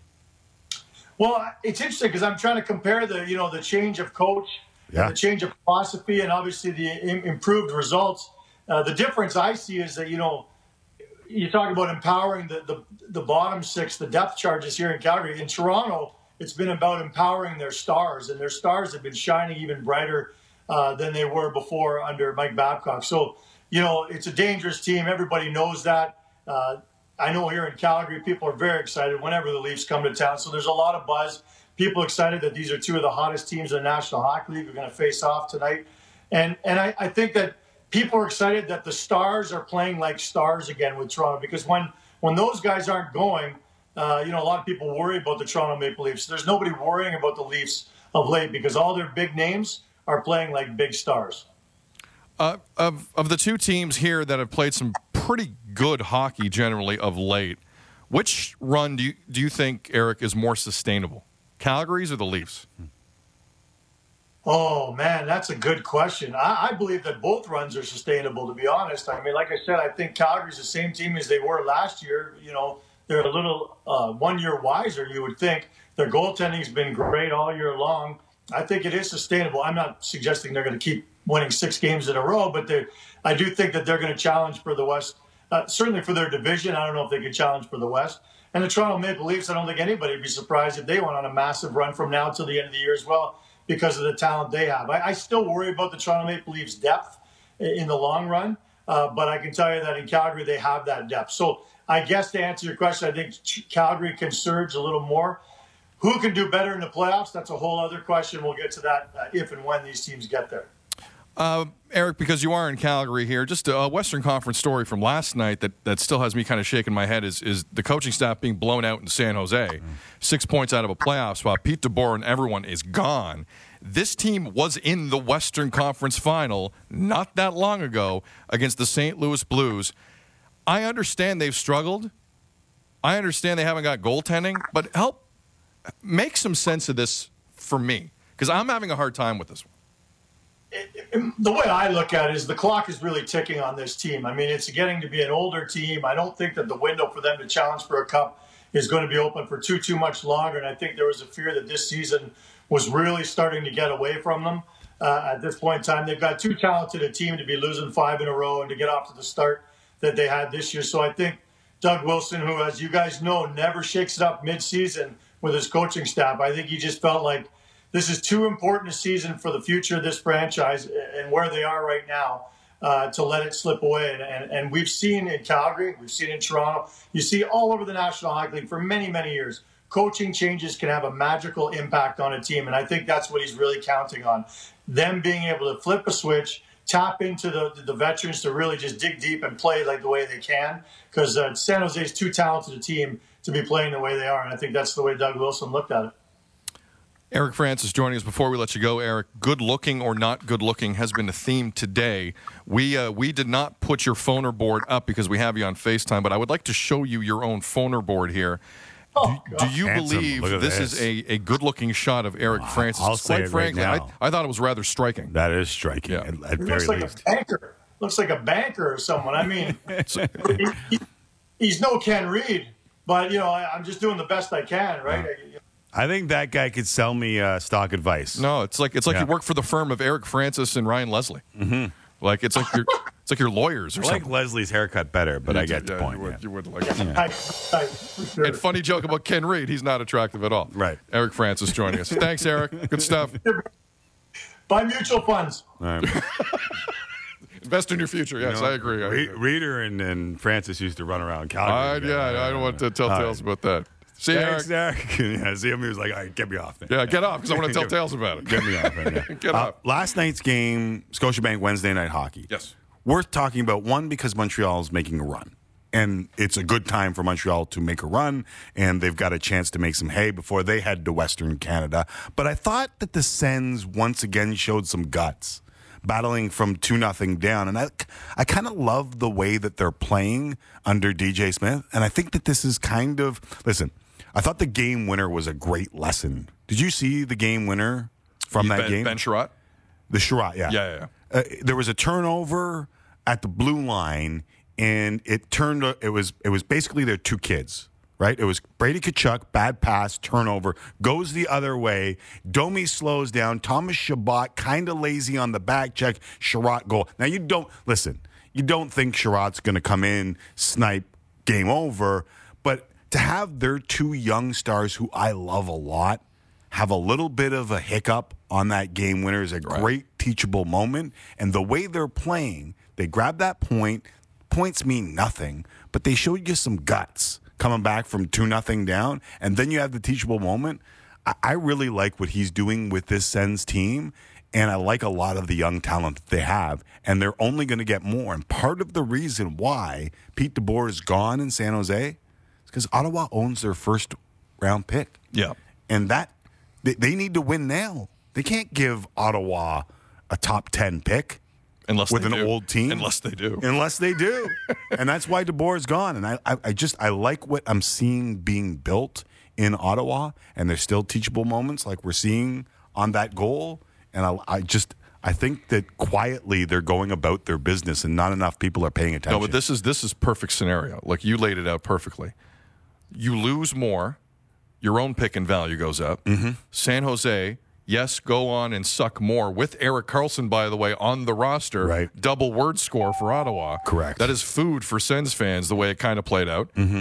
Well, it's interesting because I'm trying to compare the, you know, the change of coach, Yeah. the change of philosophy, and obviously the im- improved results. Uh, the difference I see is that, you know, you talk about empowering the, the, the bottom six, the depth charges here in Calgary. In Toronto, it's been about empowering their stars, and their stars have been shining even brighter uh, than they were before under Mike Babcock. So, you know, it's a dangerous team. Everybody knows that. Uh, I know here in Calgary, people are very excited whenever the Leafs come to town. So there's a lot of buzz. People excited that these are two of the hottest teams in the National Hockey League. We're going to face off tonight. And and I, I think that people are excited that the stars are playing like stars again with Toronto, because when, when those guys aren't going, uh, you know, a lot of people worry about the Toronto Maple Leafs. There's nobody worrying about the Leafs of late because all their big names are playing like big stars. Uh, of of the two teams here that have played some pretty good hockey generally of late, which run do you do you think, Eric, is more sustainable, Calgary's or the Leafs? Oh, man, that's a good question. I, I believe that both runs are sustainable, to be honest. I mean, like I said, I think Calgary's the same team as they were last year. You know, they're a little uh, one year wiser, you would think. Their goaltending's been great all year long. I think it is sustainable. I'm not suggesting they're going to keep winning six games in a row, but I do think that they're going to challenge for the West, uh, certainly for their division. I don't know if they can challenge for the West. And the Toronto Maple Leafs, I don't think anybody would be surprised if they went on a massive run from now till the end of the year as well, because of the talent they have. I, I still worry about the Toronto Maple Leafs' depth in the long run, uh, but I can tell you that in Calgary they have that depth. So I guess to answer your question, I think Calgary can surge a little more. Who can do better in the playoffs? That's a whole other question. We'll get to that uh, if and when these teams get there. Uh, Eric, because you are in Calgary here, just a Western Conference story from last night that, that still has me kind of shaking my head is is the coaching staff being blown out in San Jose. Mm-hmm. Six points out of a playoff spot. Pete DeBoer and everyone is gone. This team was in the Western Conference final not that long ago against the Saint Louis Blues. I understand they've struggled. I understand they haven't got goaltending, but help make some sense of this for me, because I'm having a hard time with this one. The way I look at it is the clock is really ticking on this team. I mean, it's getting to be an older team. I don't think that the window for them to challenge for a cup is going to be open for too, too much longer. And I think there was a fear that this season was really starting to get away from them. Uh, at this point in time, they've got too talented a team to be losing five in a row and to get off to the start that they had this year. So I think Doug Wilson, who, as you guys know, never shakes it up mid-season with his coaching staff, I think he just felt like this is too important a season for the future of this franchise and where they are right now uh, to let it slip away. And, and, and we've seen in Calgary, we've seen in Toronto, you see all over the National Hockey League for many, many years, coaching changes can have a magical impact on a team. And I think that's what he's really counting on. Them being able to flip a switch, tap into the, the veterans to really just dig deep and play like the way they can. Because uh, San Jose is too talented a team to be playing the way they are. And I think that's the way Doug Wilson looked at it. Eric Francis joining us. Before we let you go, Eric, good looking or not good looking has been a theme today. We uh, we did not put your phoner board up because we have you on FaceTime, but I would like to show you your own phoner board here. Oh, do, do you Handsome. believe Look at this, this. is a, a good looking shot of Eric Wow. Francis? I'll say Quite it right frankly, now. I, I thought it was rather striking. That is striking, Yeah. at, at He very looks like least. a banker. Looks like a banker or someone. I mean, he, he, he's no Ken Reed, but you know, I, I'm just doing the best I can, right? Yeah. I think that guy could sell me uh, stock advice. No, it's like it's like Yeah. you work for the firm of Eric Francis and Ryan Leslie. Mm-hmm. Like it's like your it's like your lawyers or I like something. Leslie's haircut better, but You I do- get the yeah, point. You would, yeah. you would like it. I, I, for sure. And funny joke about Ken Reed. He's not attractive at all. Right. Eric Francis joining us. Thanks, Eric. Good stuff. Buy mutual funds. All right. Invest in your future. Yes, You know, I agree. I Re- agree. Reader and, and Francis used to run around Calgary. I, together. yeah, I don't want to tell All tales right. about that. See you, Thanks, Eric. Eric. yeah, see him. He was like, all right, get me off there. Yeah, get off because I want to tell Get- tales about it. Get me off there. Yeah. Get Uh, off. last night's game, Scotiabank Wednesday Night Hockey. Yes. Worth talking about, one, because Montreal is making a run. And it's a good time for Montreal to make a run, and they've got a chance to make some hay before they head to Western Canada. But I thought that the Sens once again showed some guts, battling from two nothing down. And I, I kind of love the way that they're playing under D J Smith. And I think that this is kind of, listen, I thought the game winner was a great lesson. Did you see the game winner from that ben, game? Ben Sherratt? The Sherratt, yeah. Yeah, yeah, yeah. Uh, there was a turnover at the blue line, and it turned. It was it was basically their two kids, right? It was Brady Tkachuk, bad pass, turnover, goes the other way. Domi slows down. Thomas Chabot kind of lazy on the back check. Sherratt goal. Now you don't listen. You don't think Sherratt's going to come in, snipe, game over, but to have their two young stars who I love a lot have a little bit of a hiccup on that game winner is a Right. great teachable moment. And the way they're playing, they grab that point. Points mean nothing, but they showed you some guts coming back from two nothing down. And then you have the teachable moment. I, I really like what he's doing with this Sens team. And I like a lot of the young talent that they have. And they're only going to get more. And part of the reason why Pete DeBoer is gone in San Jose is because Ottawa owns their first round pick. Yeah. And that they, they need to win now. They can't give Ottawa a top ten pick Unless with they an do. old team. Unless they do. Unless they do. And that's why DeBoer is gone. And I, I, I just I like what I'm seeing being built in Ottawa. And there's still teachable moments like we're seeing on that goal. And I, I just I think that quietly they're going about their business and not enough people are paying attention. No, but this is this is perfect scenario. Like you laid it out perfectly. You lose more, your own pick and value goes up. Mm-hmm. San Jose, yes, go on and suck more with Erik Karlsson, by the way, on the roster. Right. Double word score for Ottawa. Correct. That is food for Sens fans, the way it kind of played out. Mm-hmm.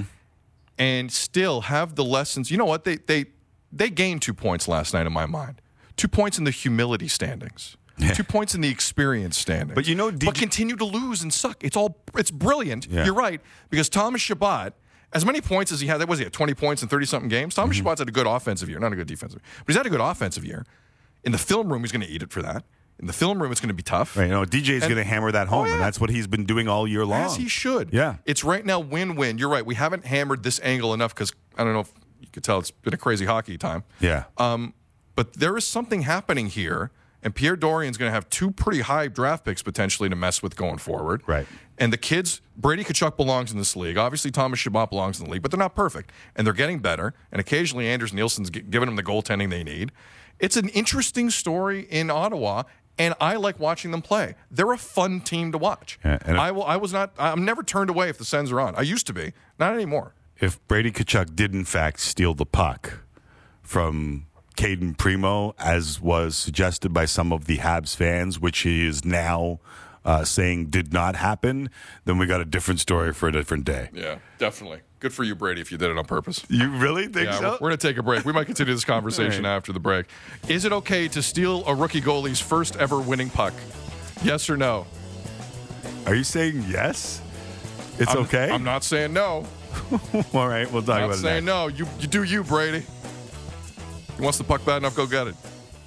And still have the lessons. You know what? They they they gained two points last night in my mind. Two points in the humility standings. Two points in the experience standings. But you know, but D- continue to lose and suck. It's all it's brilliant. Yeah. You're right, because Thomas Chabot, as many points as he had, that was he at twenty points in thirty something games. Thomas Mm-hmm. Chabot's had a good offensive year, not a good defensive, but he's had a good offensive year. In the film room, he's going to eat it for that. In the film room, it's going to be tough. Right, you know, D J's And- going to hammer that home, Oh, yeah. and that's what he's been doing all year long. As he should. Yeah. It's right now win-win. You're right. We haven't hammered this angle enough because I don't know if you could tell it's been a crazy hockey time. Yeah. Um, but there is something happening here, and Pierre Dorian's going to have two pretty high draft picks potentially to mess with going forward. Right. And the kids, Brady Tkachuk belongs in this league. Obviously, Thomas Chabot belongs in the league, but they're not perfect. And they're getting better. And occasionally, Anders Nielsen's g- giving them the goaltending they need. It's an interesting story in Ottawa, and I like watching them play. They're a fun team to watch. Yeah, and if- I, will, I was not, I'm never turned away if the Sens are on. I used to be, not anymore. If Brady Tkachuk did, in fact, steal the puck from Caden Primo, as was suggested by some of the Habs fans, which he is now uh, saying did not happen, then we got a different story for a different day. Yeah, definitely. Good for you, Brady, if you did it on purpose. You really think Yeah, so? we're, we're going to take a break. We might continue this conversation All right. after the break. Is it okay to steal a rookie goalie's first ever winning puck? Yes or no? Are you saying yes? It's I'm, okay? I'm not saying no. All right, we'll talk I'm about not it saying next. no. You, you do you, Brady. He wants the puck bad enough, go get it.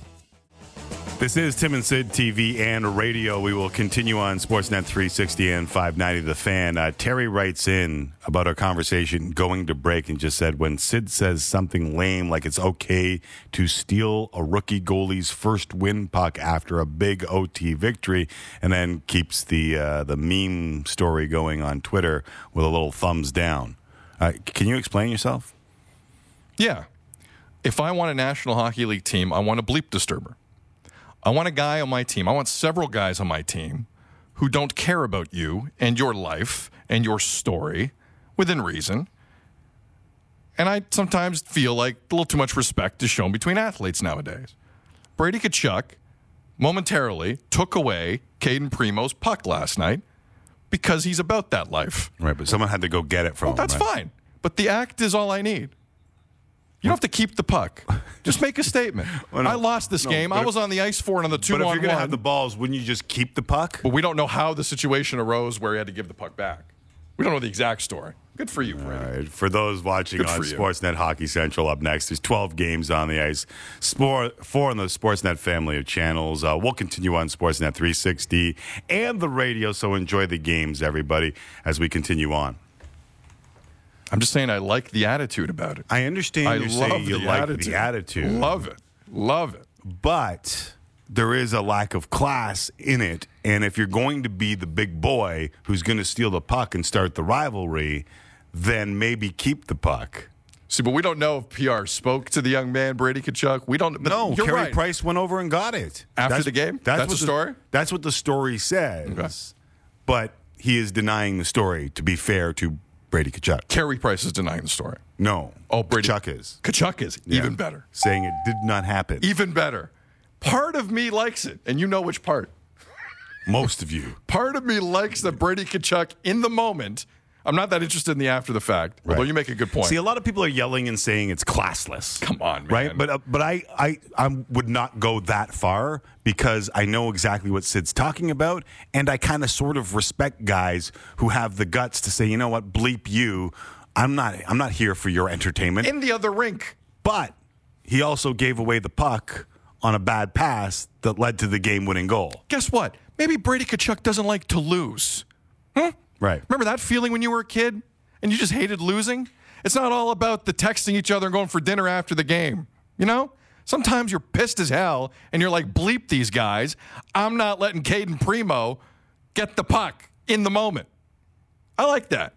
This is Tim and Sid T V and radio. We will continue on Sportsnet three sixty and five ninety The Fan. Uh, Terry writes in about our conversation going to break and just said, when Sid says something lame like it's okay to steal a rookie goalie's first win puck after a big O T victory, and then keeps the uh, the meme story going on Twitter with a little thumbs down. Uh, can you explain yourself? Yeah. If I want a National Hockey League team, I want a bleep disturber. I want a guy on my team. I want several guys on my team who don't care about you and your life and your story within reason. And I sometimes feel like a little too much respect is shown between athletes nowadays. Brady Tkachuk momentarily took away Caden Primo's puck last night because he's about that life. Right, but someone had to go get it from Well, him. that's right? fine. But the act is all I need. You don't have to keep the puck. Just make a statement. Well, no, I lost this no, game. but I if- was on the ice for it on the two But if on you're going to one. have the balls, wouldn't you just keep the puck? But we don't know how the situation arose where he had to give the puck back. We don't know the exact story. Good for you, Brady. All right. For those watching Good on for you. Sportsnet Hockey Central, up next, there's twelve games on the ice. Sport, four on the Sportsnet family of channels. Uh, we'll continue on Sportsnet three sixty and the radio, so enjoy the games, everybody, as we continue on. I'm just saying I like the attitude about it. I understand I you're love saying you the like attitude. the attitude. Love it. Love it. But there is a lack of class in it. And if you're going to be the big boy who's going to steal the puck and start the rivalry, then maybe keep the puck. See, but we don't know if P R spoke to the young man, Brady Tkachuk. We don't. But No, you're Carey right. Price went over and got it. After the game? That's what the story? That's what the story says. Okay. But he is denying the story, to be fair to Brady Tkachuk. Carey Price is denying the story. No. Oh, Brady Tkachuk is. Tkachuk is Yeah. even better. Saying it did not happen. Even better. Part of me likes it, and you know which part. Most of you. Part of me likes that Brady Tkachuk in the moment. I'm not that interested in the after the fact, although Right. you make a good point. See, a lot of people are yelling and saying it's classless. Come on, man. Right? But uh, but I, I I would not go that far because I know exactly what Sid's talking about, and I kind of sort of respect guys who have the guts to say, you know what, bleep you. I'm not I'm not here for your entertainment. in the other rink. But he also gave away the puck on a bad pass that led to the game-winning goal. Guess what? Maybe Brady Tkachuk doesn't like to lose. Huh? Right. Remember that feeling when you were a kid and you just hated losing? It's not all about the texting each other and going for dinner after the game. You know? Sometimes you're pissed as hell and you're like, bleep these guys. I'm not letting Caden Primo get the puck in the moment. I like that.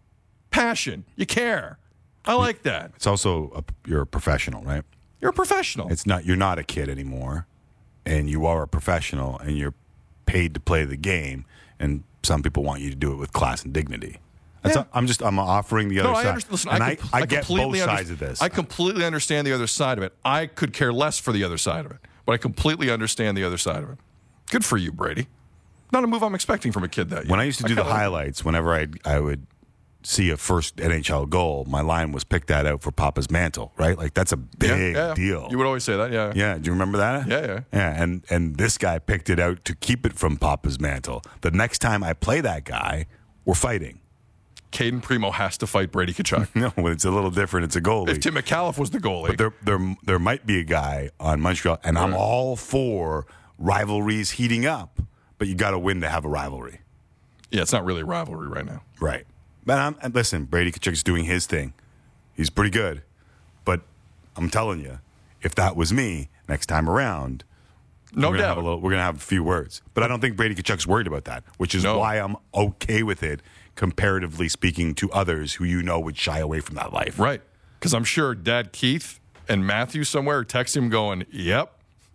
Passion. You care. I like that. It's also a, you're a professional, right? You're a professional. It's not you're not a kid anymore, and you are a professional, and you're paid to play the game. And some people want you to do it with class and dignity. That's Yeah. a, I'm just I'm offering the other No, side. I understand. Listen, and I, I, com- I, I get both completely sides underst- of this. I completely understand the other side of it. I could care less for the other side of it, but I completely understand the other side of it. Good for you, Brady. Not a move I'm expecting from a kid that young. When I used to do the kinda like it. highlights, whenever I I would see a first N H L goal, my line was pick that out for Papa's mantle, right? Like that's a Yeah, big yeah. deal. You would always say that, yeah. Yeah, do you remember that? Yeah, yeah. Yeah, and and this guy picked it out to keep it from Papa's mantle. The next time I play that guy, we're fighting. Caden Primo has to fight Brady Tkachuk. No, it's a little different. It's a goalie. If Tim McAuliffe was the goalie, But there, there, there might be a guy on Montreal, and I'm Right. all for rivalries heating up, but you got to win to have a rivalry, yeah, it's not really a rivalry right now. right? But I'm, and listen, Brady Tkachuk's doing his thing. He's pretty good, but I'm telling you, if that was me next time around, No we're gonna doubt. have a little, we're gonna have a few words. But I don't think Brady Tkachuk's worried about that, which is No. why I'm okay with it, comparatively speaking to others who you know would shy away from that life. Right. Because I'm sure Dad Keith and Matthew somewhere text him going, yep,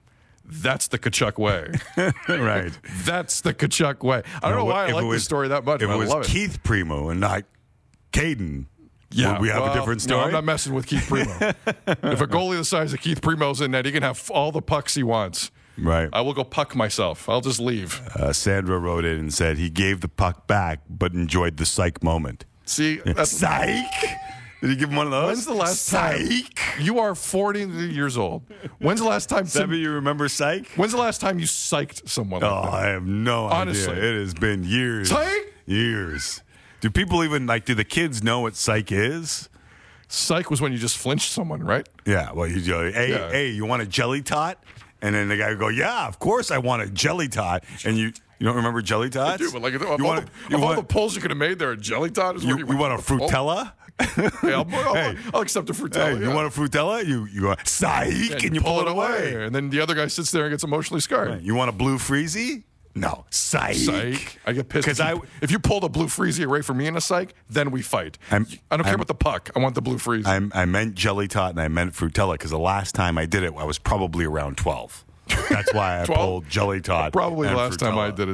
that's the Tkachuk way. Right. That's the Tkachuk way. I don't know why I If like it this was- story that much, If but it was I love it. Keith Primo and not Caden, Yeah, would we have well, a different No, story? I'm not messing with Keith Primo. If a goalie the size of Keith Primo's in net, he can have all the pucks he wants. Right. I will go puck myself. I'll just leave. Uh, Sandra wrote in and said he gave the puck back but enjoyed the psych moment. See, that's Psych? Did he give him one of those? When's the last psych? time you are forty years old? When's the last time? Seven, you remember psych? When's the last time you psyched someone? Oh, Like that? I have no Honestly. idea. It has been years. Psych? Years. Do people even, like, do the kids know what psych is? Psych was when you just flinched someone, right? Yeah, well, you go, hey, Yeah. hey, you want a jelly tot? And then the guy would go, yeah, of course I want a jelly tot. And you you don't remember jelly tots? Dude, but like of you all, want, the, you of all want, the polls you could have made there, a jelly tot is you, what you you, want a frutella? Yeah, I'll, I'll, Hey. I'll accept a frutella. Hey, you yeah. want a frutella? You you go, psych, Yeah, and you pull, it away. and then the other guy sits there and gets emotionally scarred. You want a blue freezy? No, psych. Psych. I get pissed. Because If I, you, if you pull the blue freezy away from me in a psych, then we fight. I'm- I don't care I'm- about the puck. I want the blue freeze. I, I meant jelly tot and I meant frutella because the last time I did it, I was probably around twelve. That's why I twelve? pulled jelly tot. Probably the and last time I frutella. did it too.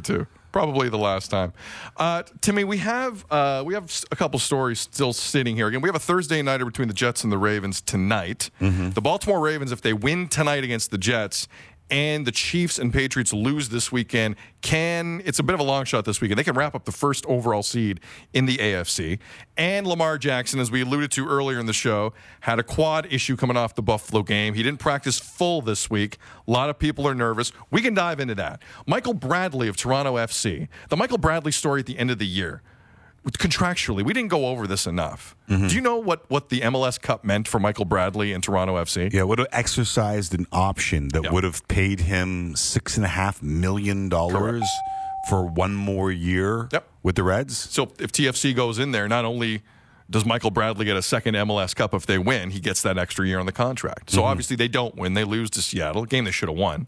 Probably the last time. Uh, Timmy, we have uh, we have a couple stories still sitting here. Again, we have a Thursday nighter between the Jets and the Ravens tonight. Mm-hmm. The Baltimore Ravens, if they win tonight against the Jets, and the Chiefs and Patriots lose this weekend, can, it's a bit of a long shot this weekend, they can wrap up the first overall seed in the A F C. And Lamar Jackson, as we alluded to earlier in the show, had a quad issue coming off the Buffalo game. He didn't practice full this week. A lot of people are nervous. We can dive into that. Michael Bradley of Toronto F C, the Michael Bradley story at the end of the year. Contractually, we didn't go over this enough. Mm-hmm. Do you know what, what the M L S Cup meant for Michael Bradley and Toronto F C? Yeah, would have exercised an option that Yep. would have paid him six and a half million dollars for one more year Yep. with the Reds. So if T F C goes in there, not only does Michael Bradley get a second M L S Cup if they win, he gets that extra year on the contract. So Mm-hmm. obviously they don't win. They lose to Seattle, a game they should have won.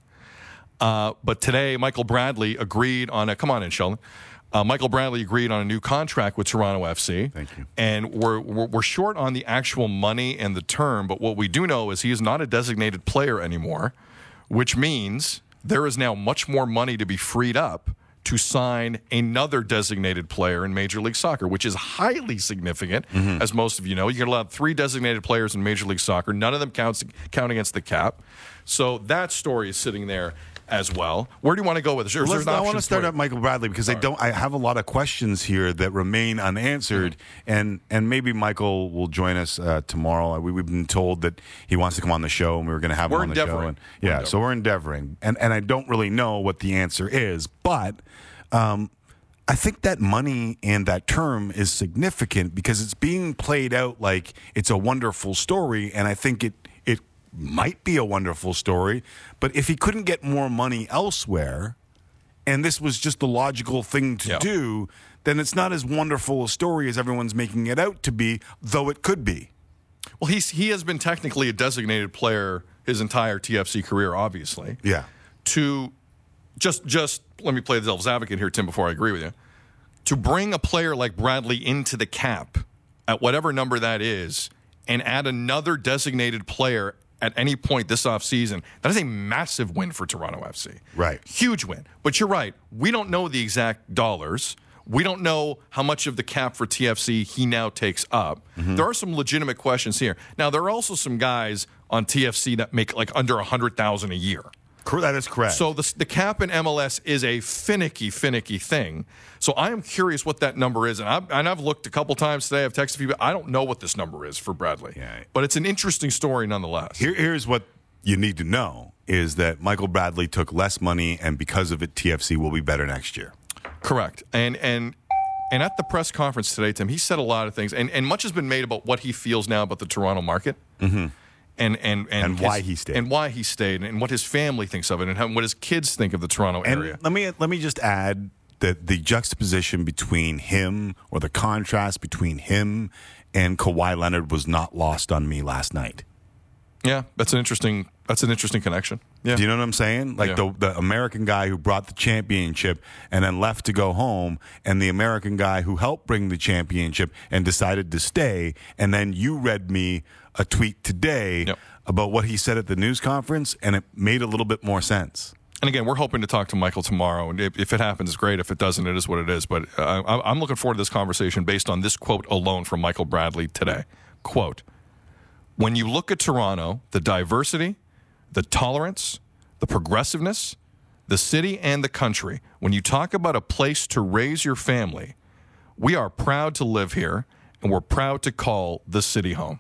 Uh, but today, Michael Bradley agreed on a, come on in, Sheldon. Uh, Michael Bradley agreed on a new contract with Toronto F C. Thank you. And we're, we're we're short on the actual money and the term, but what we do know is he is not a designated player anymore, which means there is now much more money to be freed up to sign another designated player in Major League Soccer, which is highly significant, Mm-hmm. as most of you know. You get allowed three designated players in Major League Soccer. None of them counts count against the cap. So that story is sitting there as well. Where do you want to go with this? Or is there Let's- an I option want to start for you? at Michael Bradley because I don't. I have a lot of questions here that remain unanswered, Mm-hmm. and and maybe Michael will join us uh, tomorrow. We, we've been told that he wants to come on the show, and we were going to have We're him on the show. endeavoring. And, We're yeah, endeavoring. so we're endeavoring, and and I don't really know what the answer is, but. Um, I think that money and that term is significant because it's being played out like it's a wonderful story, and I think it it might be a wonderful story. But if he couldn't get more money elsewhere, and this was just the logical thing to Yeah. do, then it's not as wonderful a story as everyone's making it out to be, though it could be. Well, he's he has been technically a designated player his entire T F C career, obviously. Yeah. To just just let me play the devil's advocate here, Tim, before I agree with you. To bring a player like Bradley into the cap at whatever number that is and add another designated player at any point this offseason, that is a massive win for Toronto F C. Right. Huge win. But you're right. We don't know the exact dollars. We don't know how much of the cap for T F C he now takes up. Mm-hmm. There are some legitimate questions here. Now, there are also some guys on T F C that make like under one hundred thousand dollars a year. That is correct. So the, the cap in M L S is a finicky, finicky thing. So I am curious what that number is. And I've, and I've looked a couple times today. I've texted people. I don't know what this number is for Bradley. Yeah. But it's an interesting story nonetheless. Here, here's what you need to know is that Michael Bradley took less money, and because of it, T F C will be better next year. Correct. And and and at the press conference today, Tim, he said a lot of things. And, and much has been made about what he feels now about the Toronto market. Mm-hmm. And, and, and, And his- why he stayed. And why he stayed, and what his family thinks of it, and how, what his kids think of the Toronto And area. let me let me just add that the juxtaposition between him, or the contrast between him and Kawhi Leonard, was not lost on me last night. Yeah, that's an interesting. That's an interesting connection. Yeah. Do you know what I'm saying? Like Yeah. the the American guy who brought the championship and then left to go home, and the American guy who helped bring the championship and decided to stay. And then you read me a tweet today Yep. about what he said at the news conference, and it made a little bit more sense. And again, we're hoping to talk to Michael tomorrow. And if, if it happens, it's great. If it doesn't, it is what it is. But uh, I- I'm looking forward to this conversation based on this quote alone from Michael Bradley today. Quote, when you look at Toronto, the diversity, the tolerance, the progressiveness, the city and the country, when you talk about a place to raise your family, we are proud to live here, and we're proud to call the city home.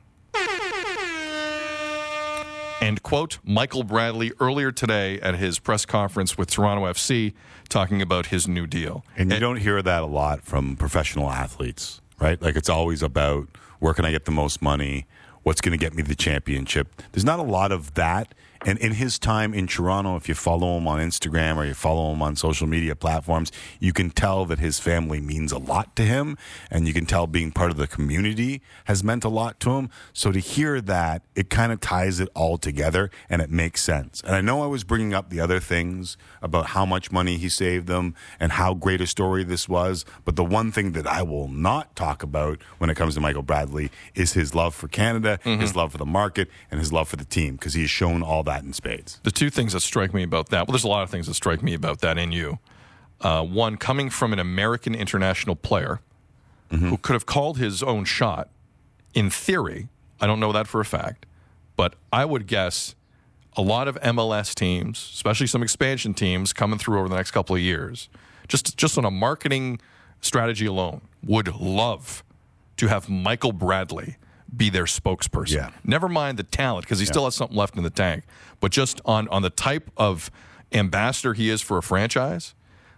End quote. Michael Bradley earlier today at his press conference with Toronto F C talking about his new deal. And you don't hear that a lot from professional athletes, right? Like it's always about where can I get the most money? What's going to get me the championship? There's not a lot of that. And in his time in Toronto, if you follow him on Instagram or you follow him on social media platforms, you can tell that his family means a lot to him. And you can tell being part of the community has meant a lot to him. So to hear that, it kind of ties it all together and it makes sense. And I know I was bringing up the other things about how much money he saved them and how great a story this was. But the one thing that I will not talk about when it comes to Michael Bradley is his love for Canada, mm-hmm. his love for the market, and his love for the team, because he has shown all that in spades. The two things that strike me about that, well, there's a lot of things that strike me about that in you. Uh, one coming from an American international player mm-hmm. who could have called his own shot. In theory, I don't know that for a fact, but I would guess a lot of M L S teams, especially some expansion teams coming through over the next couple of years, just just on a marketing strategy alone, would love to have Michael Bradley be their spokesperson. Yeah. Never mind the talent, because he yeah. still has something left in the tank, but just on, on the type of ambassador he is for a franchise,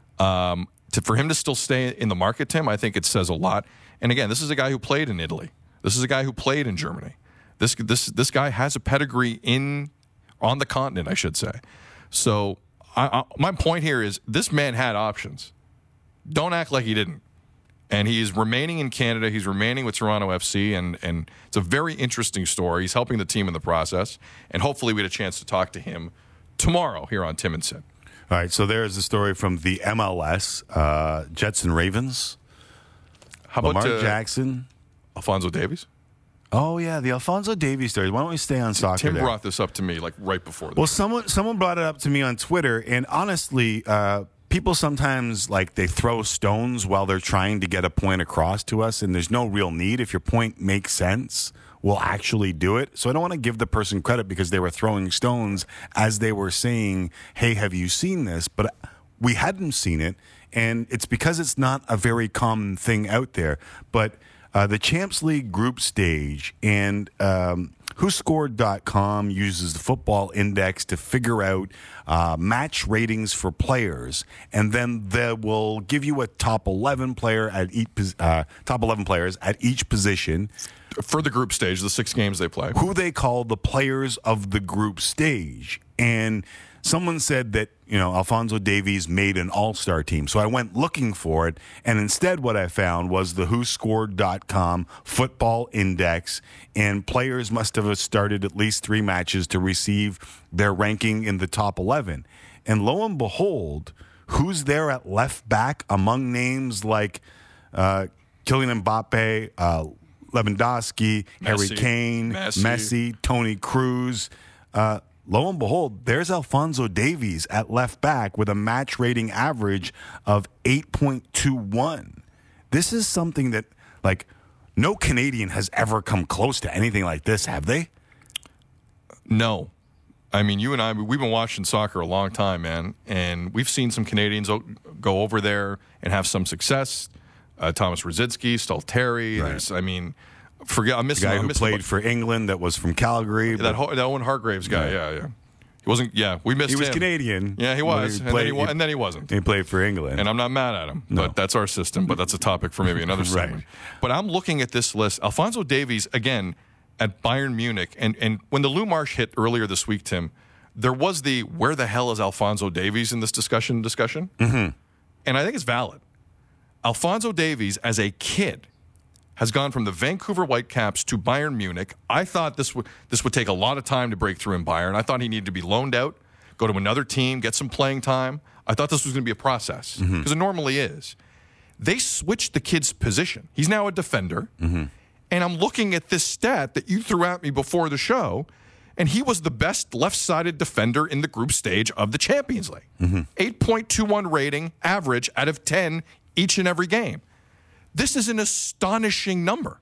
um, to, for him to still stay in the market, Tim, I think it says a lot. And again, this is a guy who played in Italy. This is a guy who played in Germany. This this this guy has a pedigree in on the continent, I should say. So I, I, my point here is this man had options. Don't act like he didn't. And he's remaining in Canada. He's remaining with Toronto F C, and, and it's a very interesting story. He's helping the team in the process, and hopefully we get a chance to talk to him tomorrow here on Tim and Sid. All right, so there's the story from the M L S, uh, Jets and Ravens. How Lamar about uh, Jackson? Alphonso Davies? Oh, yeah, the Alphonso Davies story. Why don't we stay on soccer Tim there? brought this up to me like right before the Well, show. someone someone brought it up to me on Twitter, and honestly, uh, people sometimes like they throw stones while they're trying to get a point across to us, and there's no real need. If your point makes sense, we'll actually do it. So I don't want to give the person credit because they were throwing stones as they were saying, hey, have you seen this? But we hadn't seen it, and it's because it's not a very common thing out there. But uh, the Champs League group stage, and um, who scored dot com uses the football index to figure out uh, match ratings for players, and then they will give you a top eleven player at each uh, top eleven players at each position For the group stage, the six games they play. who they call the players of the group stage. And someone said that, you know, Alphonso Davies made an all-star team. So I went looking for it, and instead what I found was the who scored dot com football index, and players must have started at least three matches to receive their ranking in the top eleven. And lo and behold, who's there at left back among names like uh, Kylian Mbappe, uh, Lewandowski, Harry Messi, Kane, Messi. Messi, Toni Kroos. Uh, lo and behold, there's Alphonso Davies at left back with a match rating average of eight point two one. This is something that, like, no Canadian has ever come close to anything like this, have they? No. I mean, you and I, we've been watching soccer a long time, man, and we've seen some Canadians o- go over there and have some success. Uh, Thomas Rositzky, Stalteri. Right. There's, I mean, forget. I'm The missing. guy I'm who missing played about- for England that was from Calgary. that, but Ho- that Owen Hargraves guy. Yeah, yeah. He wasn't. Yeah, we missed he was him. Canadian. Yeah, he when was, and, played- then he, wa- and then he wasn't. He played for England. And I'm not mad at him, No. but that's our system. But that's a topic for maybe another Right. segment. But I'm looking at this list. Alphonso Davies, again, at Bayern Munich. And, and when the Lou Marsh hit earlier this week, Tim, there was the where the hell is Alphonso Davies in this discussion discussion? Mm-hmm. And I think it's valid. Alphonso Davies, as a kid, has gone from the Vancouver Whitecaps to Bayern Munich. I thought this would this would take a lot of time to break through in Bayern. I thought he needed to be loaned out, go to another team, get some playing time. I thought this was going to be a process, because mm-hmm. it normally is. They switched the kid's position. He's now a defender. Mm-hmm. And I'm looking at this stat that you threw at me before the show, and he was the best left-sided defender in the group stage of the Champions League. Mm-hmm. eight point two one rating, average out of ten each and every game. This is an astonishing number.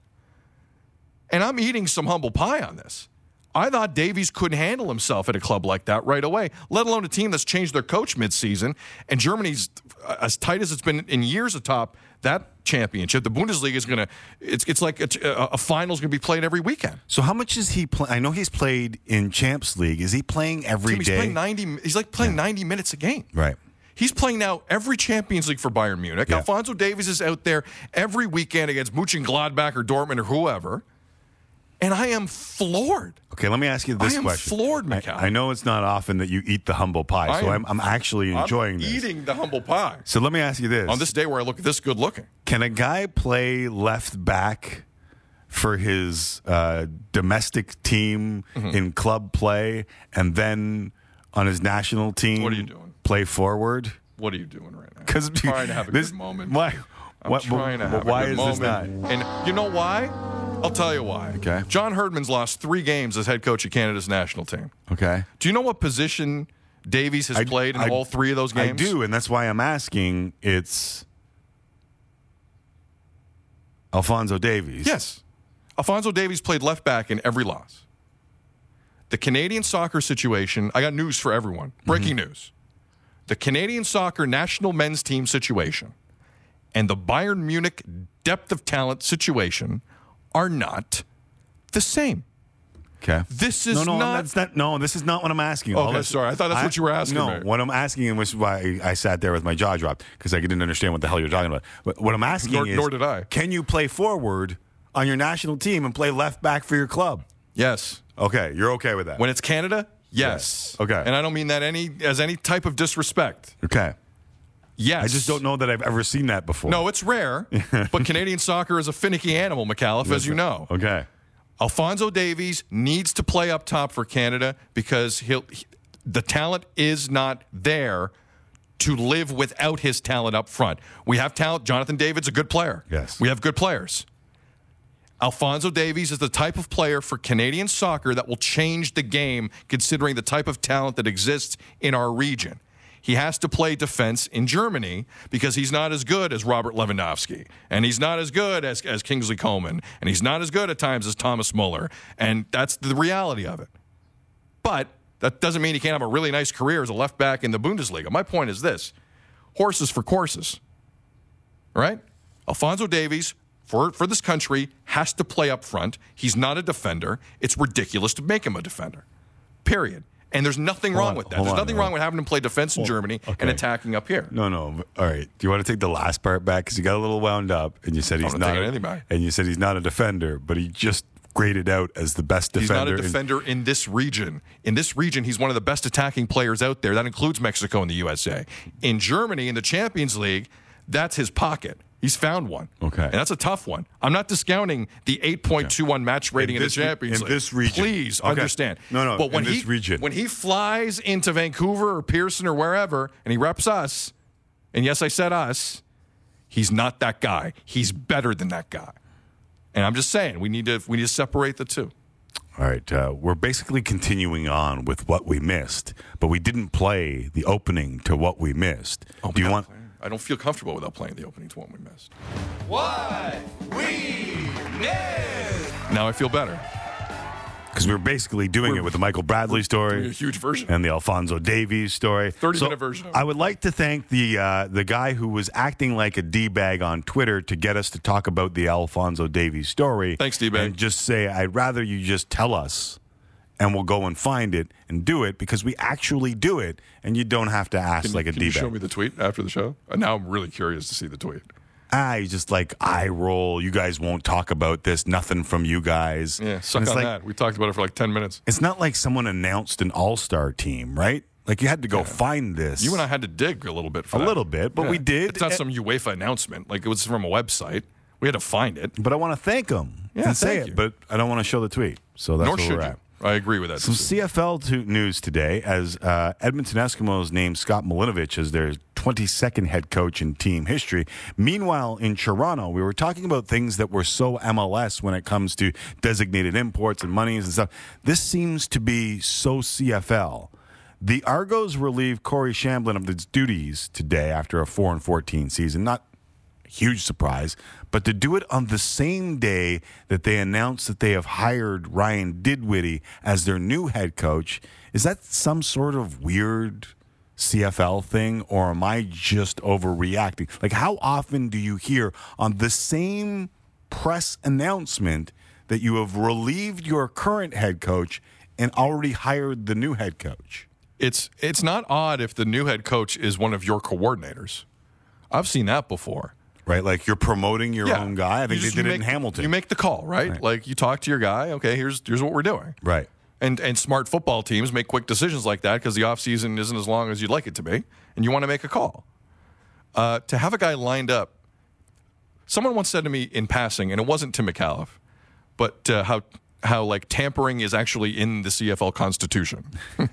And I'm eating some humble pie on this. I thought Davies couldn't handle himself at a club like that right away, let alone a team that's changed their coach midseason. And Germany's as tight as it's been in years atop that championship. The Bundesliga is going to, it's it's like a, a final's going to be played every weekend. So how much is he play? I know he's played in Champs League. Is he playing every Tim, he's day? playing ninety, he's like playing yeah. ninety minutes a game. Right. He's playing now every Champions League for Bayern Munich. Yeah. Alphonso Davies is out there every weekend against Mönchengladbach or Dortmund or whoever. And I am floored. Okay, let me ask you this I am question. floored, Mikal. I, I know it's not often that you eat the humble pie, I so am, I'm, I'm actually enjoying I'm this. eating the humble pie. So let me ask you this. On this day where I look this good looking. Can a guy play left back for his uh, domestic team mm-hmm. in club play and then on his national team what are you doing? play forward? What are you doing right now? Because I'm trying to have a this, good moment. Why? I'm what, trying to have why a good is moment. this not? And you know why? I'll tell you why. Okay. John Herdman's lost three games as head coach of Canada's national team. Okay. Do you know what position Davies has I- played in I- all three of those games. I do, and that's why I'm asking. It's Alphonso Davies. Yes. Alphonso Davies played left back in every loss. The Canadian soccer situation, I got news for everyone. Breaking Mm-hmm. news. The Canadian soccer national men's team situation and the Bayern Munich depth of talent situation are not the same. Okay. This is no, no, not- that's not. No, this is not what I'm asking. Okay, All this- sorry. I thought that's what you were asking No, me. what I'm asking, and which is why I sat there with my jaw dropped because I didn't understand what the hell you're talking about. But what I'm asking Nor- is, nor did I. Can you play forward on your national team and play left back for your club? Yes. Okay, you're okay with that. When it's Canada, yes. Yes. Okay. And I don't mean that any as any type of disrespect. okay. Yes. I just don't know that I've ever seen that before. No, it's rare, but Canadian soccer is a finicky animal, McAuliffe, as you know. Okay. Alphonso Davies needs to play up top for Canada because he'll he, the talent is not there to live without his talent up front. We have talent. Jonathan David's a good player. Yes. We have good players. Alphonso Davies is the type of player for Canadian soccer that will change the game considering the type of talent that exists in our region. He has to play defense in Germany because he's not as good as Robert Lewandowski, and he's not as good as, as Kingsley Coman, and he's not as good at times as Thomas Muller, and that's the reality of it. But that doesn't mean he can't have a really nice career as a left back in the Bundesliga. My point is this: horses for courses, right? Alphonso Davies, for, for this country, has to play up front. He's not a defender. It's ridiculous to make him a defender, period. And there's nothing Hold wrong on, with that. hold There's on, nothing hold wrong on. with having him play defense in Germany okay. and attacking up here. No, no. but- All right. Do you want to take the last part back? Because you got a little wound up, and you said he's don't not. take anything back. And you said he's not a defender, but he just graded out as the best He's defender. not a in- defender in this region. In this region, he's one of the best attacking players out there. That includes Mexico and the U S A. In Germany, in the Champions League, that's his pocket. He's found one. Okay. And that's a tough one. I'm not discounting the eight point two one match rating in, this the re- Champions in League. this region. Please Okay. understand. No, no, But when in he, this region. When he flies into Vancouver or Pearson or wherever, and he reps us, and yes, I said us, he's not that guy. He's better than that guy. And I'm just saying, we need to we need to separate the two. All right, uh, we're basically continuing on with what we missed, but we didn't play the opening to what we missed. Do you want? I don't feel comfortable without playing the opening to what we missed. What we missed. Now I feel better. Because we were basically doing it with the Michael Bradley story, doing a huge version. and the Alphonso Davies story. thirty-minute version of it. I would like to thank the uh, the guy who was acting like a d-bag on Twitter to get us to talk about the Alphonso Davies story. Thanks, D-bag. And just say, I'd rather you just tell us, and we'll go and find it and do it because we actually do it, and you don't have to ask Can, like a can you d-bag. show me the tweet after the show? Uh, now I'm really curious to see the tweet. ah, you just like eye roll. You guys won't talk about this. Nothing from you guys. Yeah, suck And it's on like, that. We talked about it for like ten minutes. It's not like someone announced an all-star team, right? Like you had to go find this. You and I had to dig a little bit for A that. little bit, but we did. It's not some UEFA announcement. Like it was from a website. We had to find it. But I want to thank them Yeah, and say thank it, you. but I don't want to show the tweet. So that's Nor where should we're you. at. I agree with that. Some decision. C F L to news today as uh, Edmonton Eskimos named Scott Milinovich as their twenty-second head coach in team history. Meanwhile, in Toronto, we were talking about things that were so M L S when it comes to designated imports and monies and stuff. This seems to be so C F L. The Argos relieved Corey Shamblin of his duties today after a four and fourteen season. Not huge surprise, but to do it on the same day that they announced that they have hired Ryan Didwitty as their new head coach, is that some sort of weird C F L thing, or am I just overreacting? Like, how often do you hear on the same press announcement that you have relieved your current head coach and already hired the new head coach? It's it's not odd if the new head coach is one of your coordinators. I've seen that before. Right, like you're promoting your own guy. I think You they just- did you it in make- Hamilton. You make the call, right? Right. Like you talk to your guy. Okay, here's here's what we're doing. right. And and smart football teams make quick decisions like that because the offseason isn't as long as you'd like it to be, and you want to make a call. Uh, to have a guy lined up. Someone once said to me in passing, and it wasn't Tim McAuliffe, but uh, how how like tampering is actually in the C F L Constitution.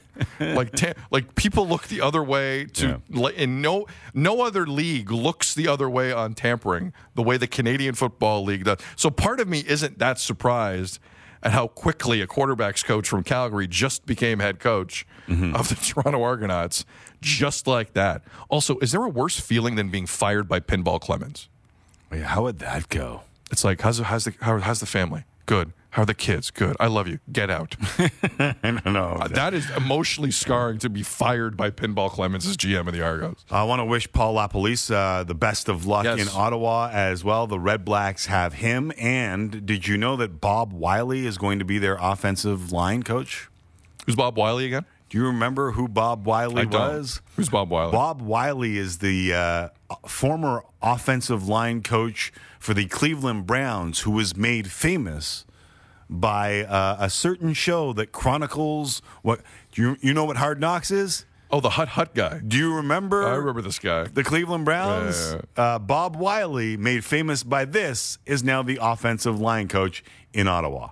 like ta- like people look the other way to like, and no no other league looks the other way on tampering the way the Canadian Football League does. So part of me isn't that surprised at how quickly a quarterback's coach from Calgary just became head coach mm-hmm. of the Toronto Argonauts, just like that. Also, is there a worse feeling than being fired by Pinball Clemens? Wait, how would that go? It's like, how's, how's, the, how, how's the family? Good. How are the kids? Good. I love you. Get out. I don't know. Uh, that is emotionally scarring to be fired by Pinball Clemens as G M of the Argos. I want to wish Paul LaPolice uh, the best of luck Yes. in Ottawa as well. The Red Blacks have him. And did you know that Bob Wiley is going to be their offensive line coach? Who's Bob Wiley again? Do you remember who Bob Wiley I don't. was? Who's Bob Wiley? Bob Wiley is the uh, former offensive line coach for the Cleveland Browns, who was made famous by uh, a certain show that chronicles what do you you know what Hard Knocks is? Oh, the Hut Hut guy. Do you remember? I remember this guy. The Cleveland Browns. Yeah, yeah, Uh, Bob Wiley, made famous by this, is now the offensive line coach in Ottawa.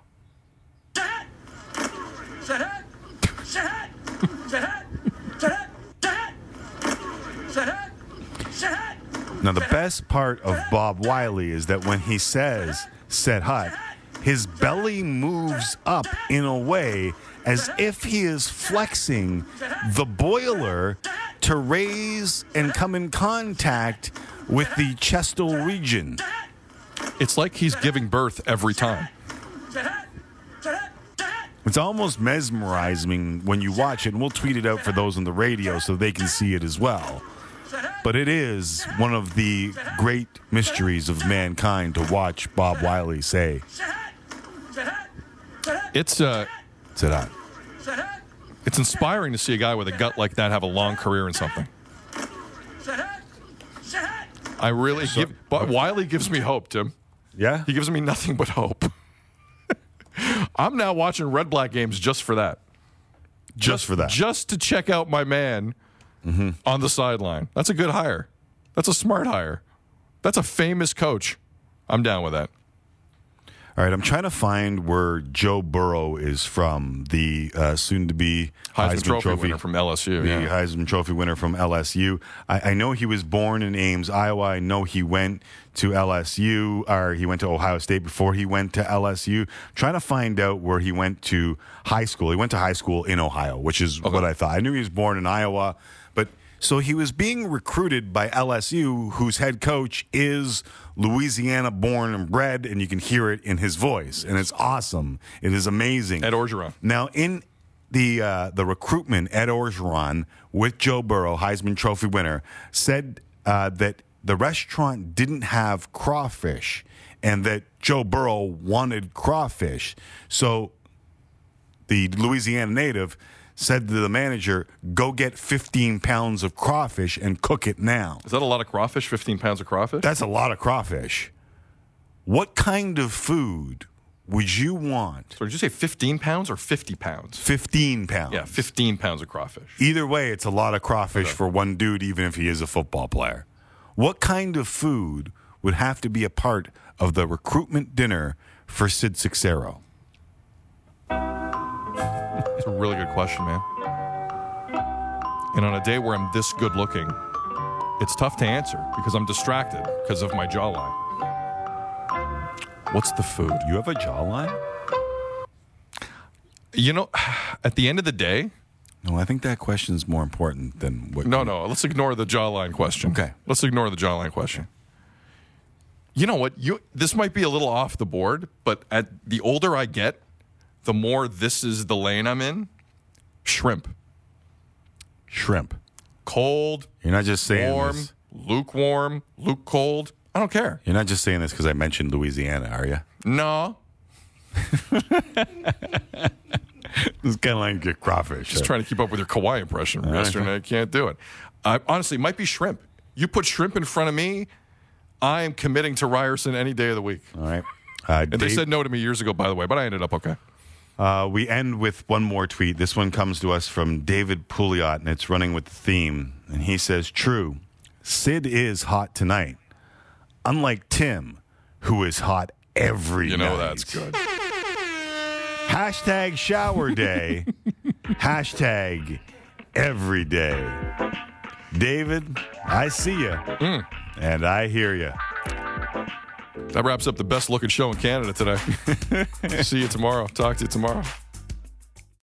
Now, the best part of Bob Wiley is that when he says "set hut," his belly moves up in a way as if he is flexing the boiler to raise and come in contact with the chestal region. It's like he's giving birth every time. It's almost mesmerizing when you watch it, and we'll tweet it out for those on the radio so they can see it as well. But it is one of the great mysteries of mankind to watch Bob Wiley say, It's uh, "Sit up." it's inspiring to see a guy with a gut like that have a long career in something. I really give, but Wiley gives me hope, Tim. Yeah? He gives me nothing but hope. I'm now watching Red Black games just for that. Just for that. Just to check out my man mm-hmm. on the sideline. That's a good hire. That's a smart hire. That's a famous coach. I'm down with that. All right, I'm trying to find where Joe Burrow is from, the uh, soon-to-be Heisman, Heisman, Trophy, Trophy winner from L S U. The Yeah. Heisman Trophy winner from L S U. I, I know he was born in Ames, Iowa. I know he went to L S U, or he went to Ohio State before he went to L S U. Trying to find out where he went to high school. He went to high school in Ohio, which is Okay. what I thought. I knew he was born in Iowa, but so he was being recruited by L S U, whose head coach is Louisiana born and bred, and you can hear it in his voice, and it's awesome. It is amazing. Ed Orgeron. Now, in the uh, the recruitment, Ed Orgeron with Joe Burrow, Heisman Trophy winner, said uh, that the restaurant didn't have crawfish, and that Joe Burrow wanted crawfish. So the Louisiana native said to the manager, "Go get fifteen pounds of crawfish and cook it now." Is that a lot of crawfish? fifteen pounds of crawfish? That's a lot of crawfish. What kind of food would you want? So did you say fifteen pounds or fifty pounds? fifteen pounds. Yeah, fifteen pounds of crawfish. Either way, it's a lot of crawfish for one dude, even if he is a football player. What kind of food would have to be a part of the recruitment dinner for Sid Seixeiro? That's a really good question, man. And on a day where I'm this good looking, it's tough to answer because I'm distracted because of my jawline. What's the food? You have a jawline? You know, at the end of the day, No, I think that question is more important than what. no, you- no, let's ignore the jawline question. Okay. Let's ignore the jawline question. You know what? You this might be a little off the board, but at the older I get, the more this is the lane I'm in. Shrimp. Shrimp. Cold, You're not just saying warm, this. lukewarm, luke cold. I don't care. You're not just saying this because I mentioned Louisiana, are you? No. It's kind of like your crawfish. Just trying to keep up with your Kawhi impression from yesterday. I can't do it. I, honestly, it might be shrimp. You put shrimp in front of me, I am committing to Ryerson any day of the week. All right. Uh, And they Dave- said no to me years ago, by the way, but I ended up okay. Uh, we end with one more tweet. This one comes to us from David Pouliot, and it's running with the theme. And he says, "True, Sid is hot tonight, unlike Tim, who is hot every You know night." that's good. Hashtag shower day. Hashtag every day. David, I see you, Mm. and I hear you. That wraps up the best looking show in Canada today. See you tomorrow. Talk to you tomorrow.